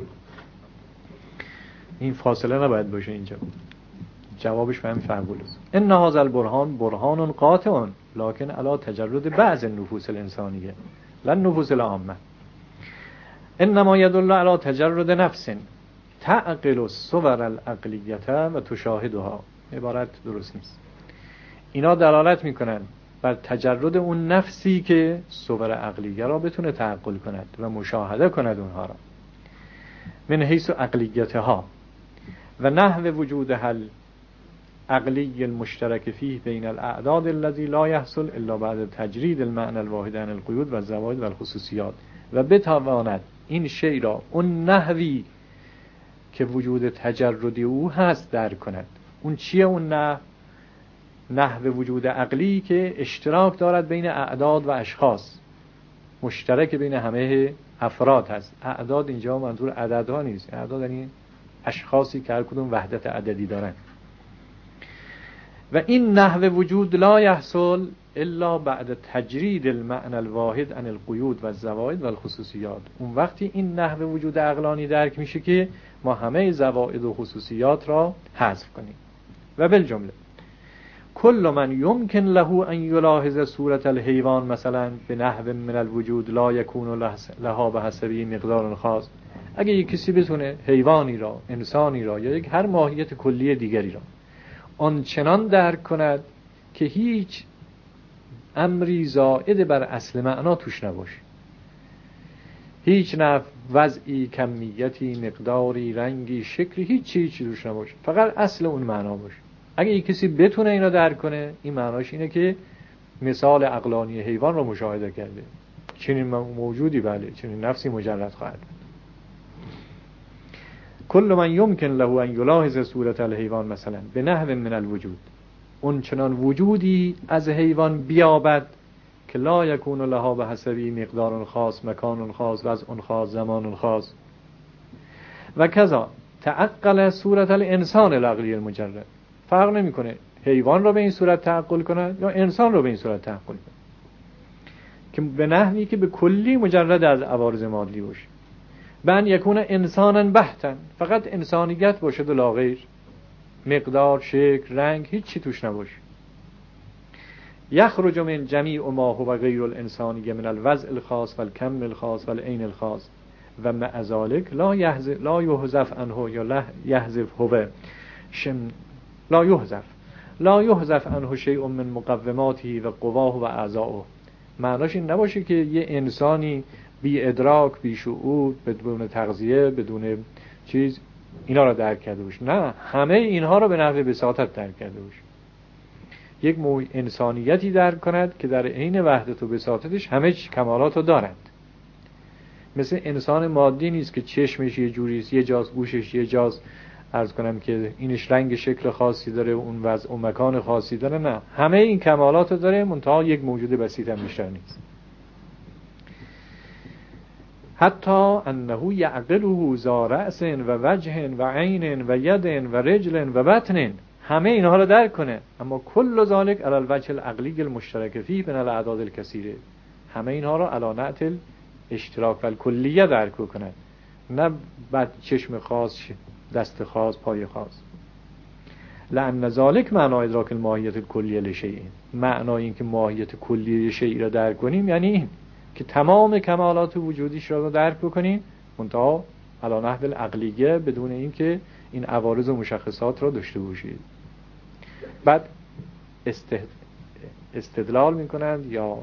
این فاصله نباید باشه اینجا، جوابش فهم فاقول است. ان هذا البرهان برهان قاطع لكن علی تجرد بعض النفوس الانسانیه لا النفوس العامه، انما يدل على تجرد نفس تعقل الصور العقلیه و تشاهدها. عبارت درست نیست. اینا دلالت میکنن بر تجرد اون نفسی که صور عقلیه را بتونه تعقل کند و مشاهده کند اونها را، من حیث عقلیتها و نحو وجود حل عقلی المشترک فيه بین الاعداد الذي لا يحصل الا بعد تجرید المعنى الواحد عن القیود و الزوائد و الخصوصیات، و بتواند این شی را اون نحوی که وجود تجردی او هست درک کند. اون چیه اون نحو وجود عقلی که اشتراک دارد بین اعداد و اشخاص، مشترک بین همه افراد هست. اعداد اینجا منظور عددها نیست، اعداد یعنی اشخاصی که هر کدوم وحدت عددی دارن. و این نحو وجود لا یحصل الا بعد تجرید المعنى الواحد عن القیود و الزوائد و الخصوصیات. اون وقتی این نحو وجود عقلانی درک میشه که ما همه زوائد و خصوصیات را حذف کنیم. و بالجمله کل من یمکن له ان یلاحظ صورت الحیوان مثلا به نحو من الوجود لا یکون لها به حسبی مقدار خاص. اگه یک کسی بتونه حیوانی را، انسانی را یا یک هر ماهیت کلی دیگری را آنچنان درک کند که هیچ امری زائد بر اصل معنا توش نباشه، هیچ وضعی، کمیتی، مقداری، رنگی، شکلی، هیچی توش نباشه، فقط اصل اون معنا باشه. اگه یک کسی بتونه اینا درک کنه، این معناش اینه که مثال عقلانی حیوان رو مشاهده کرده. چنین موجودی، بله، چنین نفسی مجرد خواهد بود. کل من یمکن له ان یلاحظ صورت الحیوان مثلا به نحو من الوجود، اون چنان وجودی از حیوان بیابد که لا یکون لها به حسبی مقدار خاص، مکان خاص، وضع خاص، زمان خاص. و کذا تعقل صورت الانسان العقلی المجرد، فرق نمیکنه حیوان رو به این صورت تعقل کنه یا انسان رو به این صورت تعقل کنه، که به نحوی که به کلی مجرد از عوارض مادی باشه. بن یکون انسانا بحتا، فقط انسانیت باشه و لا غیر، مقدار، شکل، رنگ هیچ چی توش نباشه. یخرج من جمیع ما هو غیر الانسانی من الوضع الخاص و الکم الخاص و العین الخاص و مع ذلك لا یحذف عنه یا لا یحذف هو لا یحذف عنه شیء من مقوماته و قواه و اعضائه. معناش این نباشه که یه انسانی بی ادراک، بی شعور، بدون تغذیه، بدون چیز اینا را درک کرده باشه. نه، همه اینها را به نحو بساطت درک کرده باشه. یک انسانیتی درک کند که در عین وحدت و بساطتش همه کمالات رو دارند. مثل انسان مادی نیست که چشمش یه جوریست، یه جاست، گوشش یه جاست، عرض کنم که اینش رنگ شکل خاصی داره، اون وضع و مکان خاصی داره. نه، همه این کمالات رو داره، منتها یک موجود بسیط هم بیشتر نیست. حتی انه یعقله ذا رأس و وجه و عین و ید و رجل و بطن، همه اینها رو درک کنه، اما کل ذالک علی الوجه العقلی المشترک فیه بین الاعداد الکثیره، همه اینها رو علی نعت الاشتراک و الکلیه درک کنه، نه بعد چشم خاص، دست خاص، پای خاص. لأن ذالک معنی ادراک الماهیت الکلیه لشیء، معنای این که ماهیت کلیه شیء را درک کنیم یعنی این که تمام کمالات وجودیش را درک بکنیم، منتها علی نحو العقلیه، بدون اینکه این عوارض و مشخصات را داشته باشید. بعد استدلال میکنند یا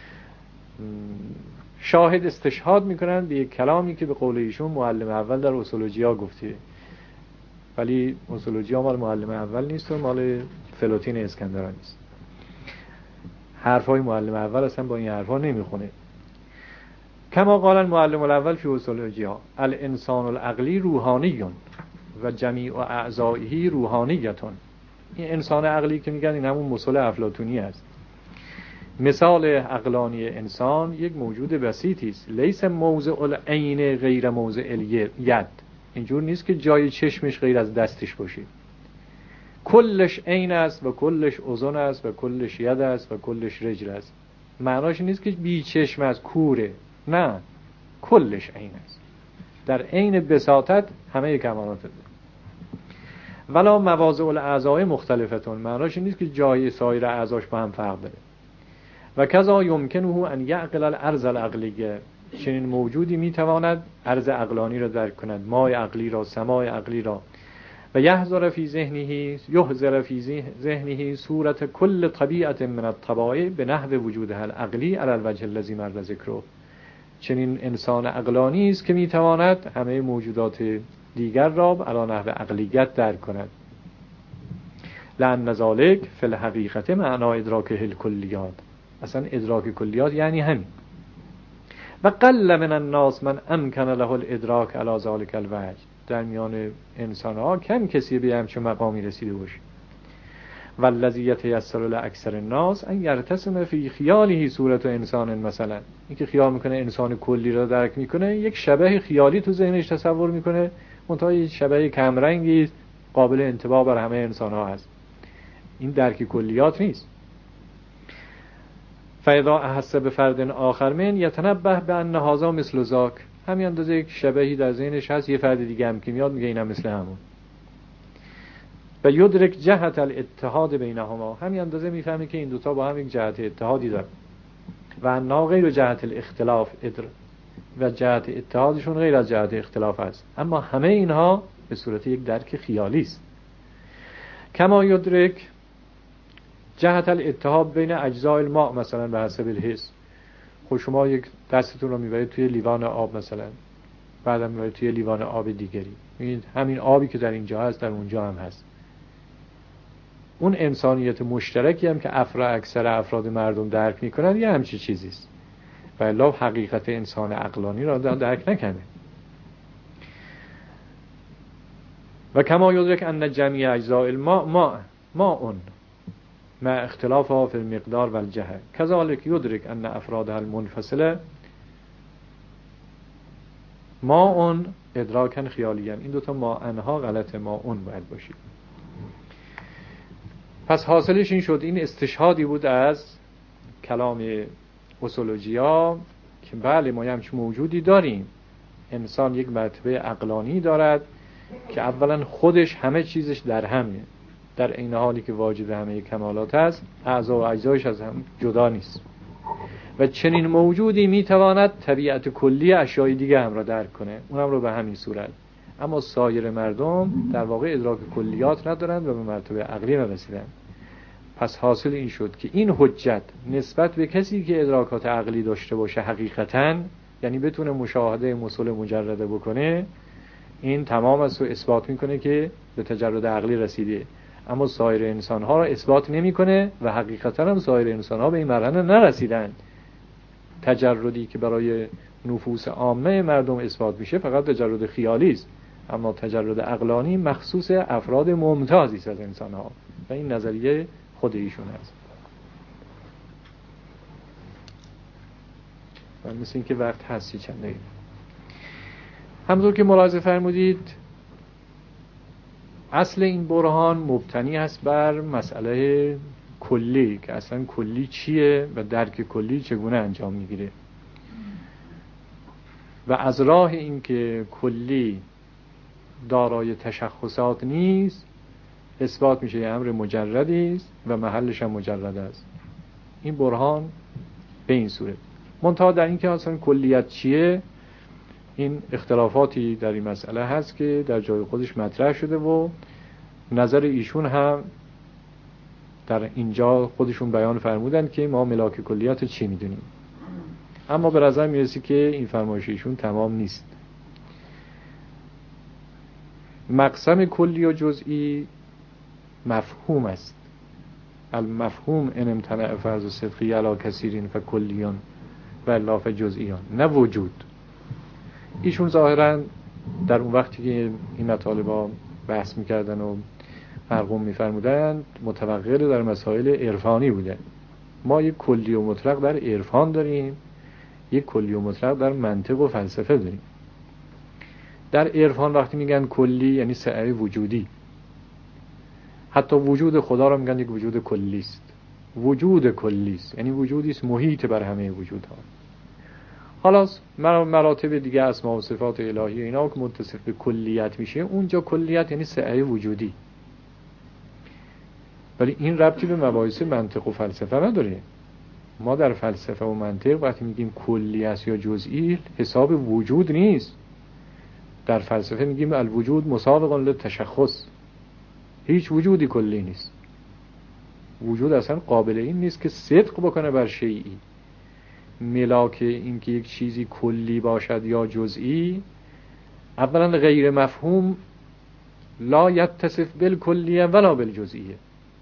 شاهد استشهاد میکنند به یک کلامی که به قول ایشون معلم اول در اصولوژیا گفته، ولی اصولوژیا مال معلم اول نیست و مال فلوتین اسکندرانی است. حرفای معلم اول اصلا با این حرفا نمیخونه. کما قال المعلم الاول فی اصولوژیا الانسان العقلی روحانی و جمیع اعضائه روحانیتون. این انسان عقلی که میگن این همون مثال افلاطونی است. مثال عقلانی انسان یک موجود بسیطی است، لیس موضع العین غیر موضع الید، اینجور نیست که جای چشمش غیر از دستش باشه، کلش عین است و کلش اذن است و کلش ید است و کلش رجل است. معناش نیست که بی چشم است، کوره، نه، کلش عین است، در عین بساطت همه کمالات داره. ولا مواضع الاعضاء مختلفتون، معناش نیست که جای سایر اعضاش با هم فرق داره. و کذا یمکنه ان یعقل الارض العقلیه، چنین موجودی میتواند ارض عقلانی را درک کند، مای عقلی را، سمای عقلی را. و یحضر فی ذهنه صورت کل طبیعت من الطبائع به نحو وجودها العقلی علی الوجه الذی مر ذکره. چنین انسان عقلانی است که میتواند همه موجودات دیگر را علی نحو عقلیت درک کند. لأن ذلک فی الحقیقت معنی ادراک الکلیات، اصلا ادراک کلیات یعنی همین. و قل من الناس من امکن له الادراک علی ذلک الوجه، در میان انسان ها کم کسی به همچون مقامی رسیده باشه. والذی یتیسر لاکثر الناس ان یرتسم فی خیاله صورت انسان، مثلا این که خیال میکنه انسان کلی را درک میکنه، یک شبح خیالی تو ذهنش تصور میکنه، منتها یک شبح کمرنگی قابل انطباق بر همه انسان ها هست. این درک کلیات نیست. فاذا احس بفرد آخر من یتنبه بان هذا مثل ذاک، همین اندازه یک شبهی در ذهنش هست، یه فرد دیگه هم که میاد میگه اینم مثل همون. و یدرک جهت الاتحاد بینهما، همین اندازه میفهمه که این دوتا با هم یک جهت اتحادی دارن. و انا غیر جهت الاختلاف و جهت اتحادشون غیر از جهت اختلاف است. اما همه اینها به صورت یک درک خیالی است. کما یدرک جهت الاتحاد بین اجزاء الماء مثلا به حسب الحس. خب شما یک دستتون رو میبرید توی لیوان آب مثلا، بعدم میبرید توی لیوان آب دیگری، میبینید همین آبی که در اینجا هست در اونجا هم هست. اون انسانیت مشترکی هم که اکثر افراد مردم درک میکنن یه همچی چیزیست. و الا حقیقت انسان عقلانی را درک نکنه. و کما یدرک ان جمیع اجزاء الماء ماء مع اختلافها فی المقدار و الجهه کذلک یدرک ان افرادها المنفصله ماء ادراکا خیالیا. این دوتا ماءنها غلط، ماء باید باشید. پس حاصلش این شد، این استشهادی بود از کلام اصولوژیا که بله ما همچون موجودی داریم. انسان یک مرتبه عقلانی دارد که اولا خودش همه چیزش در همه، در این حالی که واجد همه کمالات است، اعضا و اجزایش از هم جدا نیست. و چنین موجودی میتواند طبیعت کلی اشیای دیگه هم را درک کنه، اونم رو به همین صورت. اما سایر مردم در واقع ادراک کلیات ندارند و به مرتبه عقلی نرسیدند. پس حاصل این شد که این حجت نسبت به کسی که ادراکات عقلی داشته باشه حقیقتاً، یعنی بتونه مشاهده مسل مجرده بکنه، این تمام از اثبات میکنه که به تجرد عقلی رسیده. اما سایر انسانها را اثبات نمیکنه و حقیقتاً هم سایر انسانها به این مرحله نرسیدن. تجردی که برای نفوس عامه مردم اثبات میشه فقط تجرد خیالی است، اما تجرد عقلانی مخصوص افراد ممتازی است از انسانها و این نظریه خود ایشون هست. و مثل این که وقت هستی چند دقیقه. همونطور که ملاحظه فرمودید اصل این برهان مبتنی است بر مسئله کلی که اصلا کلی چیه و درک کلی چگونه انجام میگیره. و از راه این که کلی دارای تشخصات نیست اثبات میشه یه امر مجردی است و محلش هم مجرد است. این برهان به این صورت. منتها در این که اصلا کلیت چیه این اختلافاتی در این مسئله هست که در جای خودش مطرح شده و نظر ایشون هم در اینجا خودشون بیان فرمودن که ما ملاک کلیات چی میدونیم. اما به نظر میرسی که این فرمایش ایشون تمام نیست. مقسم کلی و جزئی مفهوم است. المفهوم ان امتنع فرض صدقی علی کثیرین فکلیون و الا فجزئیان، نه وجود. ایشون ظاهرا در اون وقتی که این مطالبا بحث میکردن و مرقوم میفرمودن متوقع در مسائل عرفانی بوده. ما یک کلی و مطلق در عرفان داریم، یک کلی و مطلق در منطق و فلسفه داریم. در عرفان وقتی میگن کلی یعنی سعی وجودی. حتی وجود خدا رو میگن یک وجود کلی است. وجود کلی است یعنی وجودی است محیط بر همه وجودها. حالا مراتب دیگه اسماء و صفات الهی اینا که متصف به کلیت میشه، اونجا کلیت یعنی سعی وجودی. ولی این ربطی به مباحث منطق و فلسفه نداره. ما در فلسفه و منطق وقتی میگیم کلی است یا جزئی حساب وجود نیست. در فلسفه میگیم الوجود مسابق للتشخص. هیچ وجودی کلی نیست. وجود اصلا قابل این نیست که صدق بکنه بر شیئی. ملاک این که یک چیزی کلی باشد یا جزئی اولا غیر مفهوم لا یتصف بالکلیه ولا بالجزئیه.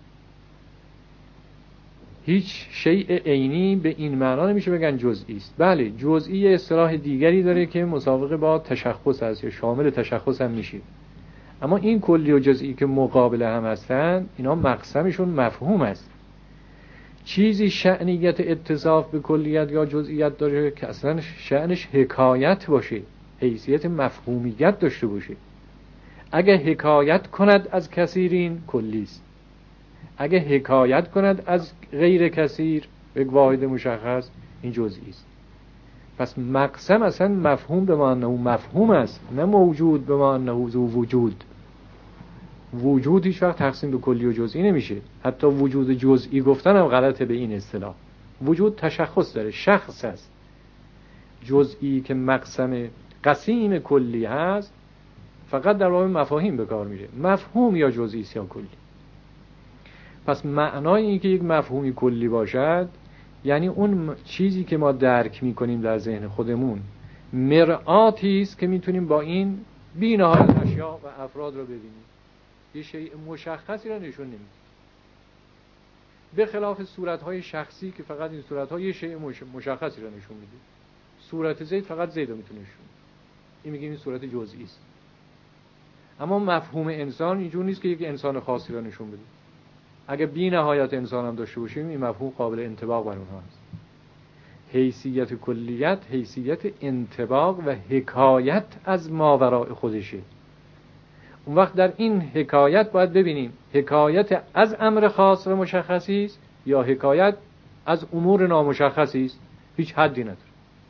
هیچ شیء عینی به این معنا نمیشه بگن جزئی است. بله جزئی اصطلاح دیگری داره که مسابقه با تشخص است یا شامل تشخص هم میشه. اما این کلی و جزئی که مقابل هم هستن اینا مقسمشون مفهوم است. چیزی شأنیت اتصاف به کلیت یا جزئیت داره که اصلا شأنش حکایت باشه، حیثیت مفهومیت داشته باشه. اگه حکایت کند از کثیرین کلی است، اگه حکایت کند از غیر کثیر یک واحد مشخص این جزئی است. پس مقسم اصلا مفهوم به معنی اون مفهوم است، نه موجود به معنی ذو وجود. وجود هیچ وقت تقسیم به کلی و جزئی نمیشه. حتی وجود جزئی گفتن هم غلطه به این اصطلاح. وجود تشخص داره، شخص است. جزئی که مقسم قسیم کلی هست فقط در باب مفاهیم به کار میره، مفهوم یا جزئی یا کلی. پس معنای این که یک مفهومی کلی باشد یعنی اون چیزی که ما درک میکنیم در ذهن خودمون مرآتی است که میتونیم با این بی‌نهایت اشیاء و افراد رو ببینیم، یه شیء مشخصی رو نشون نمیده، به خلاف صورت‌های شخصی که فقط این صورت‌ها یه شیء مشخصی رو نشون میده. صورت زید فقط زید رو میتونه نشون بده، این میگیم این صورت جزئی است. اما مفهوم انسان اینجور نیست که یک انسان خاصی رو نشون بده. اگه بی نهایت انسان هم داشته باشیم این مفهوم قابل انطباق بر اونها است. حیثیت کلیت حیثیت انطباق و حکایت از ماوراء خودشه. اون وقت در این حکایت باید ببینیم حکایت از امر خاص و مشخصی است یا حکایت از امور نامشخصی است، هیچ حدی نداره.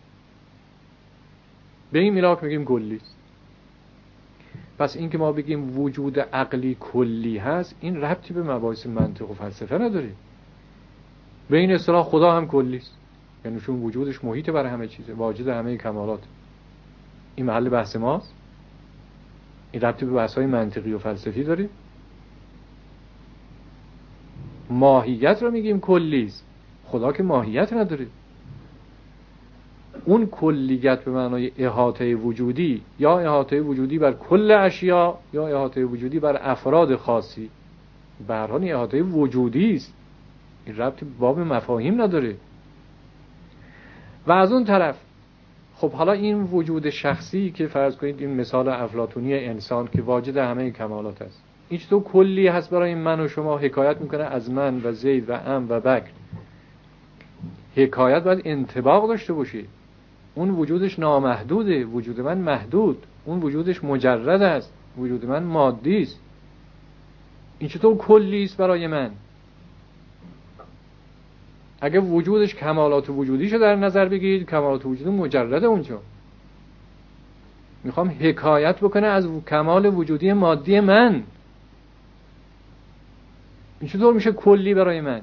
به این ملاک میگیم کلی است. پس این که ما بگیم وجود عقلی کلی هست این ربطی به مباحث منطق و فلسفه نداره. به این اصطلاح خدا هم کلی است، یعنی چون وجودش محیط بر همه چیزه، واجد همه کمالات. این محل بحث ماست. این ربطی به بحث‌های منطقی و فلسفی داره. ماهیت رو میگیم کلی است، خدا که ماهیت نداره. اون کلیت به معنای احاطه وجودی، یا احاطه وجودی بر کل اشیاء یا احاطه وجودی بر افراد خاصی، به هر حال احاطه وجودی است. این ربطی به باب مفاهیم نداره. و از اون طرف خب حالا این وجود شخصی که فرض کنید این مثال افلاطونی انسان که واجد همه کمالات است، این چطور کلی هست برای من و شما، حکایت میکنه از من و زید و ام و بکر. حکایت باید انطباق داشته باشه. اون وجودش نامحدوده، وجود من محدود. اون وجودش مجرد است، وجود من مادی است. این چطور کلی است برای من؟ اگه وجودش کمالات وجودیشو در نظر بگیرید، کمالات وجودی مجرد اونجا. میخوام حکایت بکنه از کمال وجودی مادی من. این چطور میشه کلی برای من؟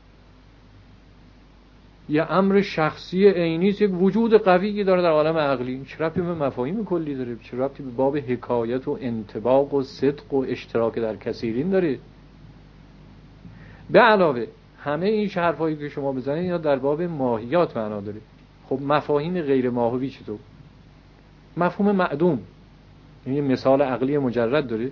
یه امر شخصی عینی است، یک وجود قوی داره در عالم عقلی. چه ربطی به مفاهیم کلی داره؟ چه ربطی به باب حکایت و انطباق و صدق و اشتراک در کثیرین داره؟ به علاوه همه این حرفایی که شما بزنید اینا در باب ماهیات معنا داره. خب مفاهیم غیر ماهوی چطور؟ مفهوم معدوم، این مثال عقلی مجرد داره.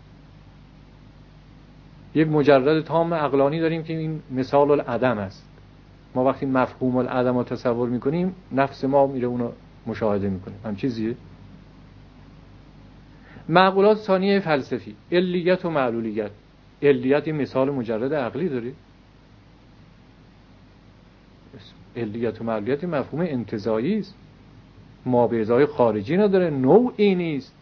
یک مجرد تام عقلانی داریم که این مثال العدم است. ما وقتی مفهوم العدم رو تصور میکنیم نفس ما میره اونو مشاهده میکنه. هم چیزیه. معقولات ثانیه فلسفی، علیت و معلولیت. علیت این مثال مجرد عقلی داره. علیت و معلولیت مفهوم انتزاعی است، ما به ازای خارجی نداره، نوعی نیست.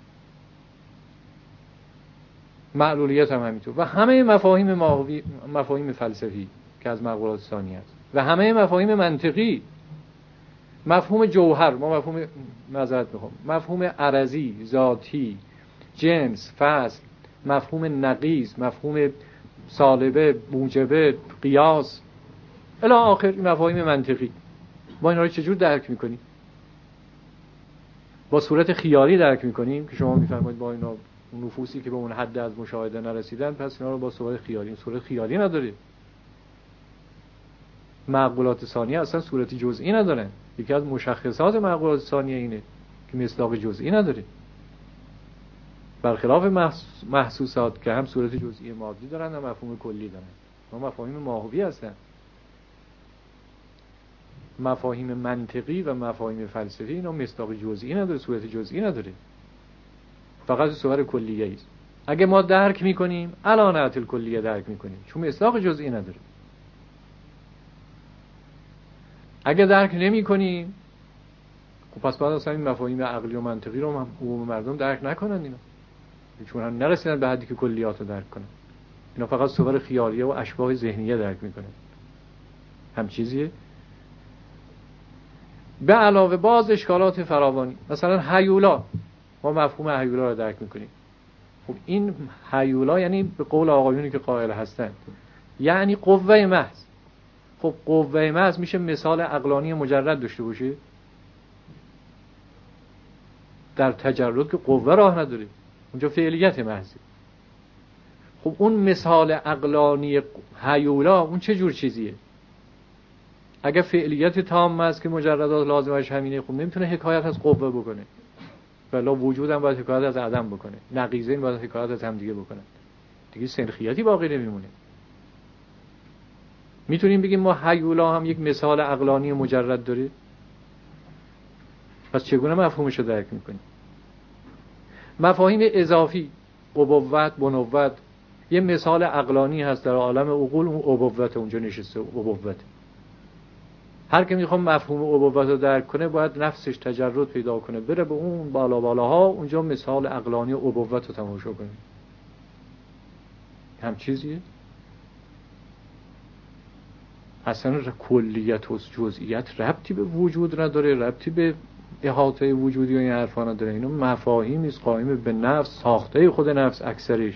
معلولیت هم همینطور. و همه مفاهیم ماهوی، مفاهیم فلسفی که از معقولات ثانیه است و همه مفاهیم منطقی. مفهوم جوهر، ما مفهوم عرضی، ذاتی، جنس، فصل، مفهوم نقیض، مفهوم سالبه، موجبه، قیاس الی آخر، این مفاهیم منطقی. ما اینا رو چجور درک میکنیم؟ با صورت خیالی درک میکنیم که شما میفرمایید با اینا نفوسی که به اون حد از مشاهده نرسیدن، پس اینا رو با صورت خیالی. صورت خیالی نداره. معقولات ثانیه اصلا صورت جزئی ندارن. یکی از مشخصات معقولات ثانیه اینه که مصداق جزئی نداره، برخلاف محسوسات که هم صورت جزئی مادی دارن و مفهوم کلی دارن. ما مفاهیم ماهوی هستن. مفاهیم منطقی و مفاهیم فلسفی اینا مصداق جزئی نداره، صورت جزئی نداره، فقط صور کلیه است. اگه ما درک میکنیم علانت الکلیه درک میکنیم، چون مصداق جزئی نداره. اگه درک نمیکنیم خب پس باید اصلا این مفاهیم عقلی و منطقی رو هم عموم مردم درک نکنن، اینا چون هم نرسیدن به حدی که کلیات رو درک کنن. اینا فقط صور خیالیه و اشباح ذهنیه درک میکنن. هم چیزیه. به علاوه باز اشکالات فراوانی، مثلا هیولا، ما مفهوم هیولا رو درک میکنیم. خب این هیولا یعنی به قول آقایونی که قائل هستند یعنی قوه محض. خب قوه محض میشه مثال عقلانی مجرد داشته باشه؟ در تجرد که قوه راه نداره، اونجا فعلیت محضی. خب اون مثال عقلانی هیولا اون چه جور چیزیه؟ اگه فعلیت تام است که مجردات لازمش همینه، خب نمیتونه حکایت از قوه بکنه. ولی وجود هم باید حکایت از عدم بکنه، نقیضین باید حکایت از هم دیگه بکنن، دیگه سنخیتی باقی نمیمونه. میتونیم بگیم ما هیولا هم یک مثال عقلانی مجرد داره؟ پس چگونه مفهومش رو درک میکنیم؟ مفاهیم اضافی، ابوت، بنوت، یه مثال عقلانی هست در عالم عقول، اون ابوت اونجا نشسته. ابوت هر که میخوام مفهوم ابوت رو درک کنه باید نفسش تجرد پیدا کنه، بره به اون بالا بالاها، اونجا مثال عقلانی ابوت رو تماشا کنه. هم چیزیه؟ اصلا کلیت و جزئیات ربطی به وجود نداره، ربطی به احاطه وجودی و این حرفا نداره. اینا مفاهیمی است قائم به نفس، ساخته خود نفس اکثرش.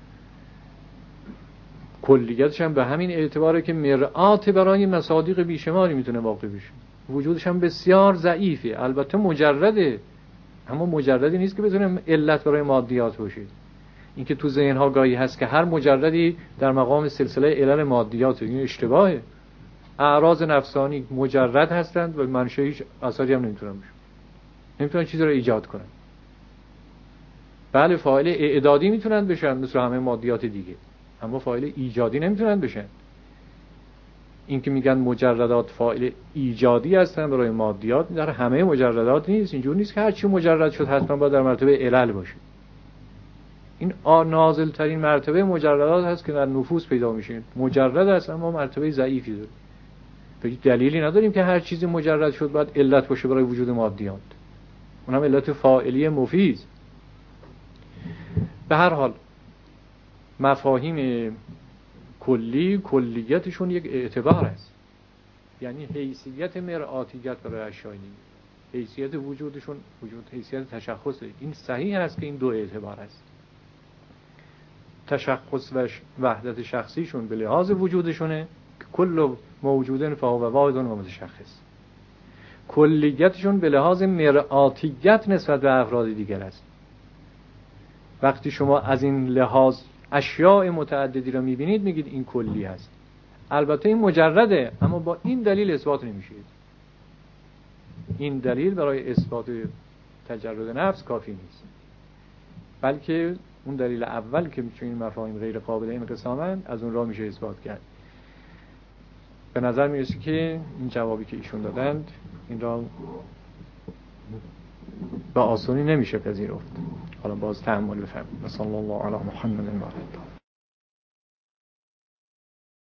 کلیتش هم به همین اعتباره که مرآت برای مصادیق بیشماری میتونه واقع بشه. وجودش هم بسیار ضعیفه، البته مجرده، اما مجردی نیست که بتونه علت برای مادیات باشه. این که تو ذهن‌ها گاهی هست که هر مجردی در مقام سلسله علل مادیات، این اشتباهه. اعراض نفسانی مجرد هستند و منشأ هیچ اثری هم نمیتونن بشه، نمیتونن چیزی رو ایجاد کنن. بله فاعل اعدادی میتونن بشن مثل همه مادیات دیگه، اما فاعل ایجادی نمیتونن بشن. این که میگن مجردات فاعل ایجادی هستن برای مادیات، در همه مجردات نیست. اینجور نیست که هر چی مجرد شد حتما باید در مرتبه علل باشه. این نازل ترین مرتبه مجردات هست که در نفوس پیدا میشه، مجرد هست اما مرتبه ضعیفی داره. هیچ دلیلی نداریم که هر چیزی مجرد شد باید علت باشه برای وجود مادیات، اونم علت فاعلی مفیز. به هر حال مفاهیم کلی، کلیتشون یک اعتبار است، یعنی حیثیت مرآتیت برای اشیاء، حیثیت وجودشون، وجود حیثیت تشخصه. این صحیح است که این دو اعتبار است، تشخص و وحدت شخصیشون به لحاظ وجودشونه که کل موجودن فهو واحد و متشخص، کلیتشون به لحاظ مرآتیت نسبت به افراد دیگر است. وقتی شما از این لحاظ اشیاء متعددی را میبینید میگید این کلی هست. البته این مجرده، اما با این دلیل اثبات نمیشه. این دلیل برای اثبات تجرد نفس کافی نیست، بلکه اون دلیل اول که چون این مفاهیم غیر قابل انقسامن، از اون راه میشه اثبات کرد. به نظر میرسه که این جوابی که ایشون دادند این را با آسانی نمیشه پذیرفت. حالا باز تأمل بفرمایید. صلی الله علی محمد و آله.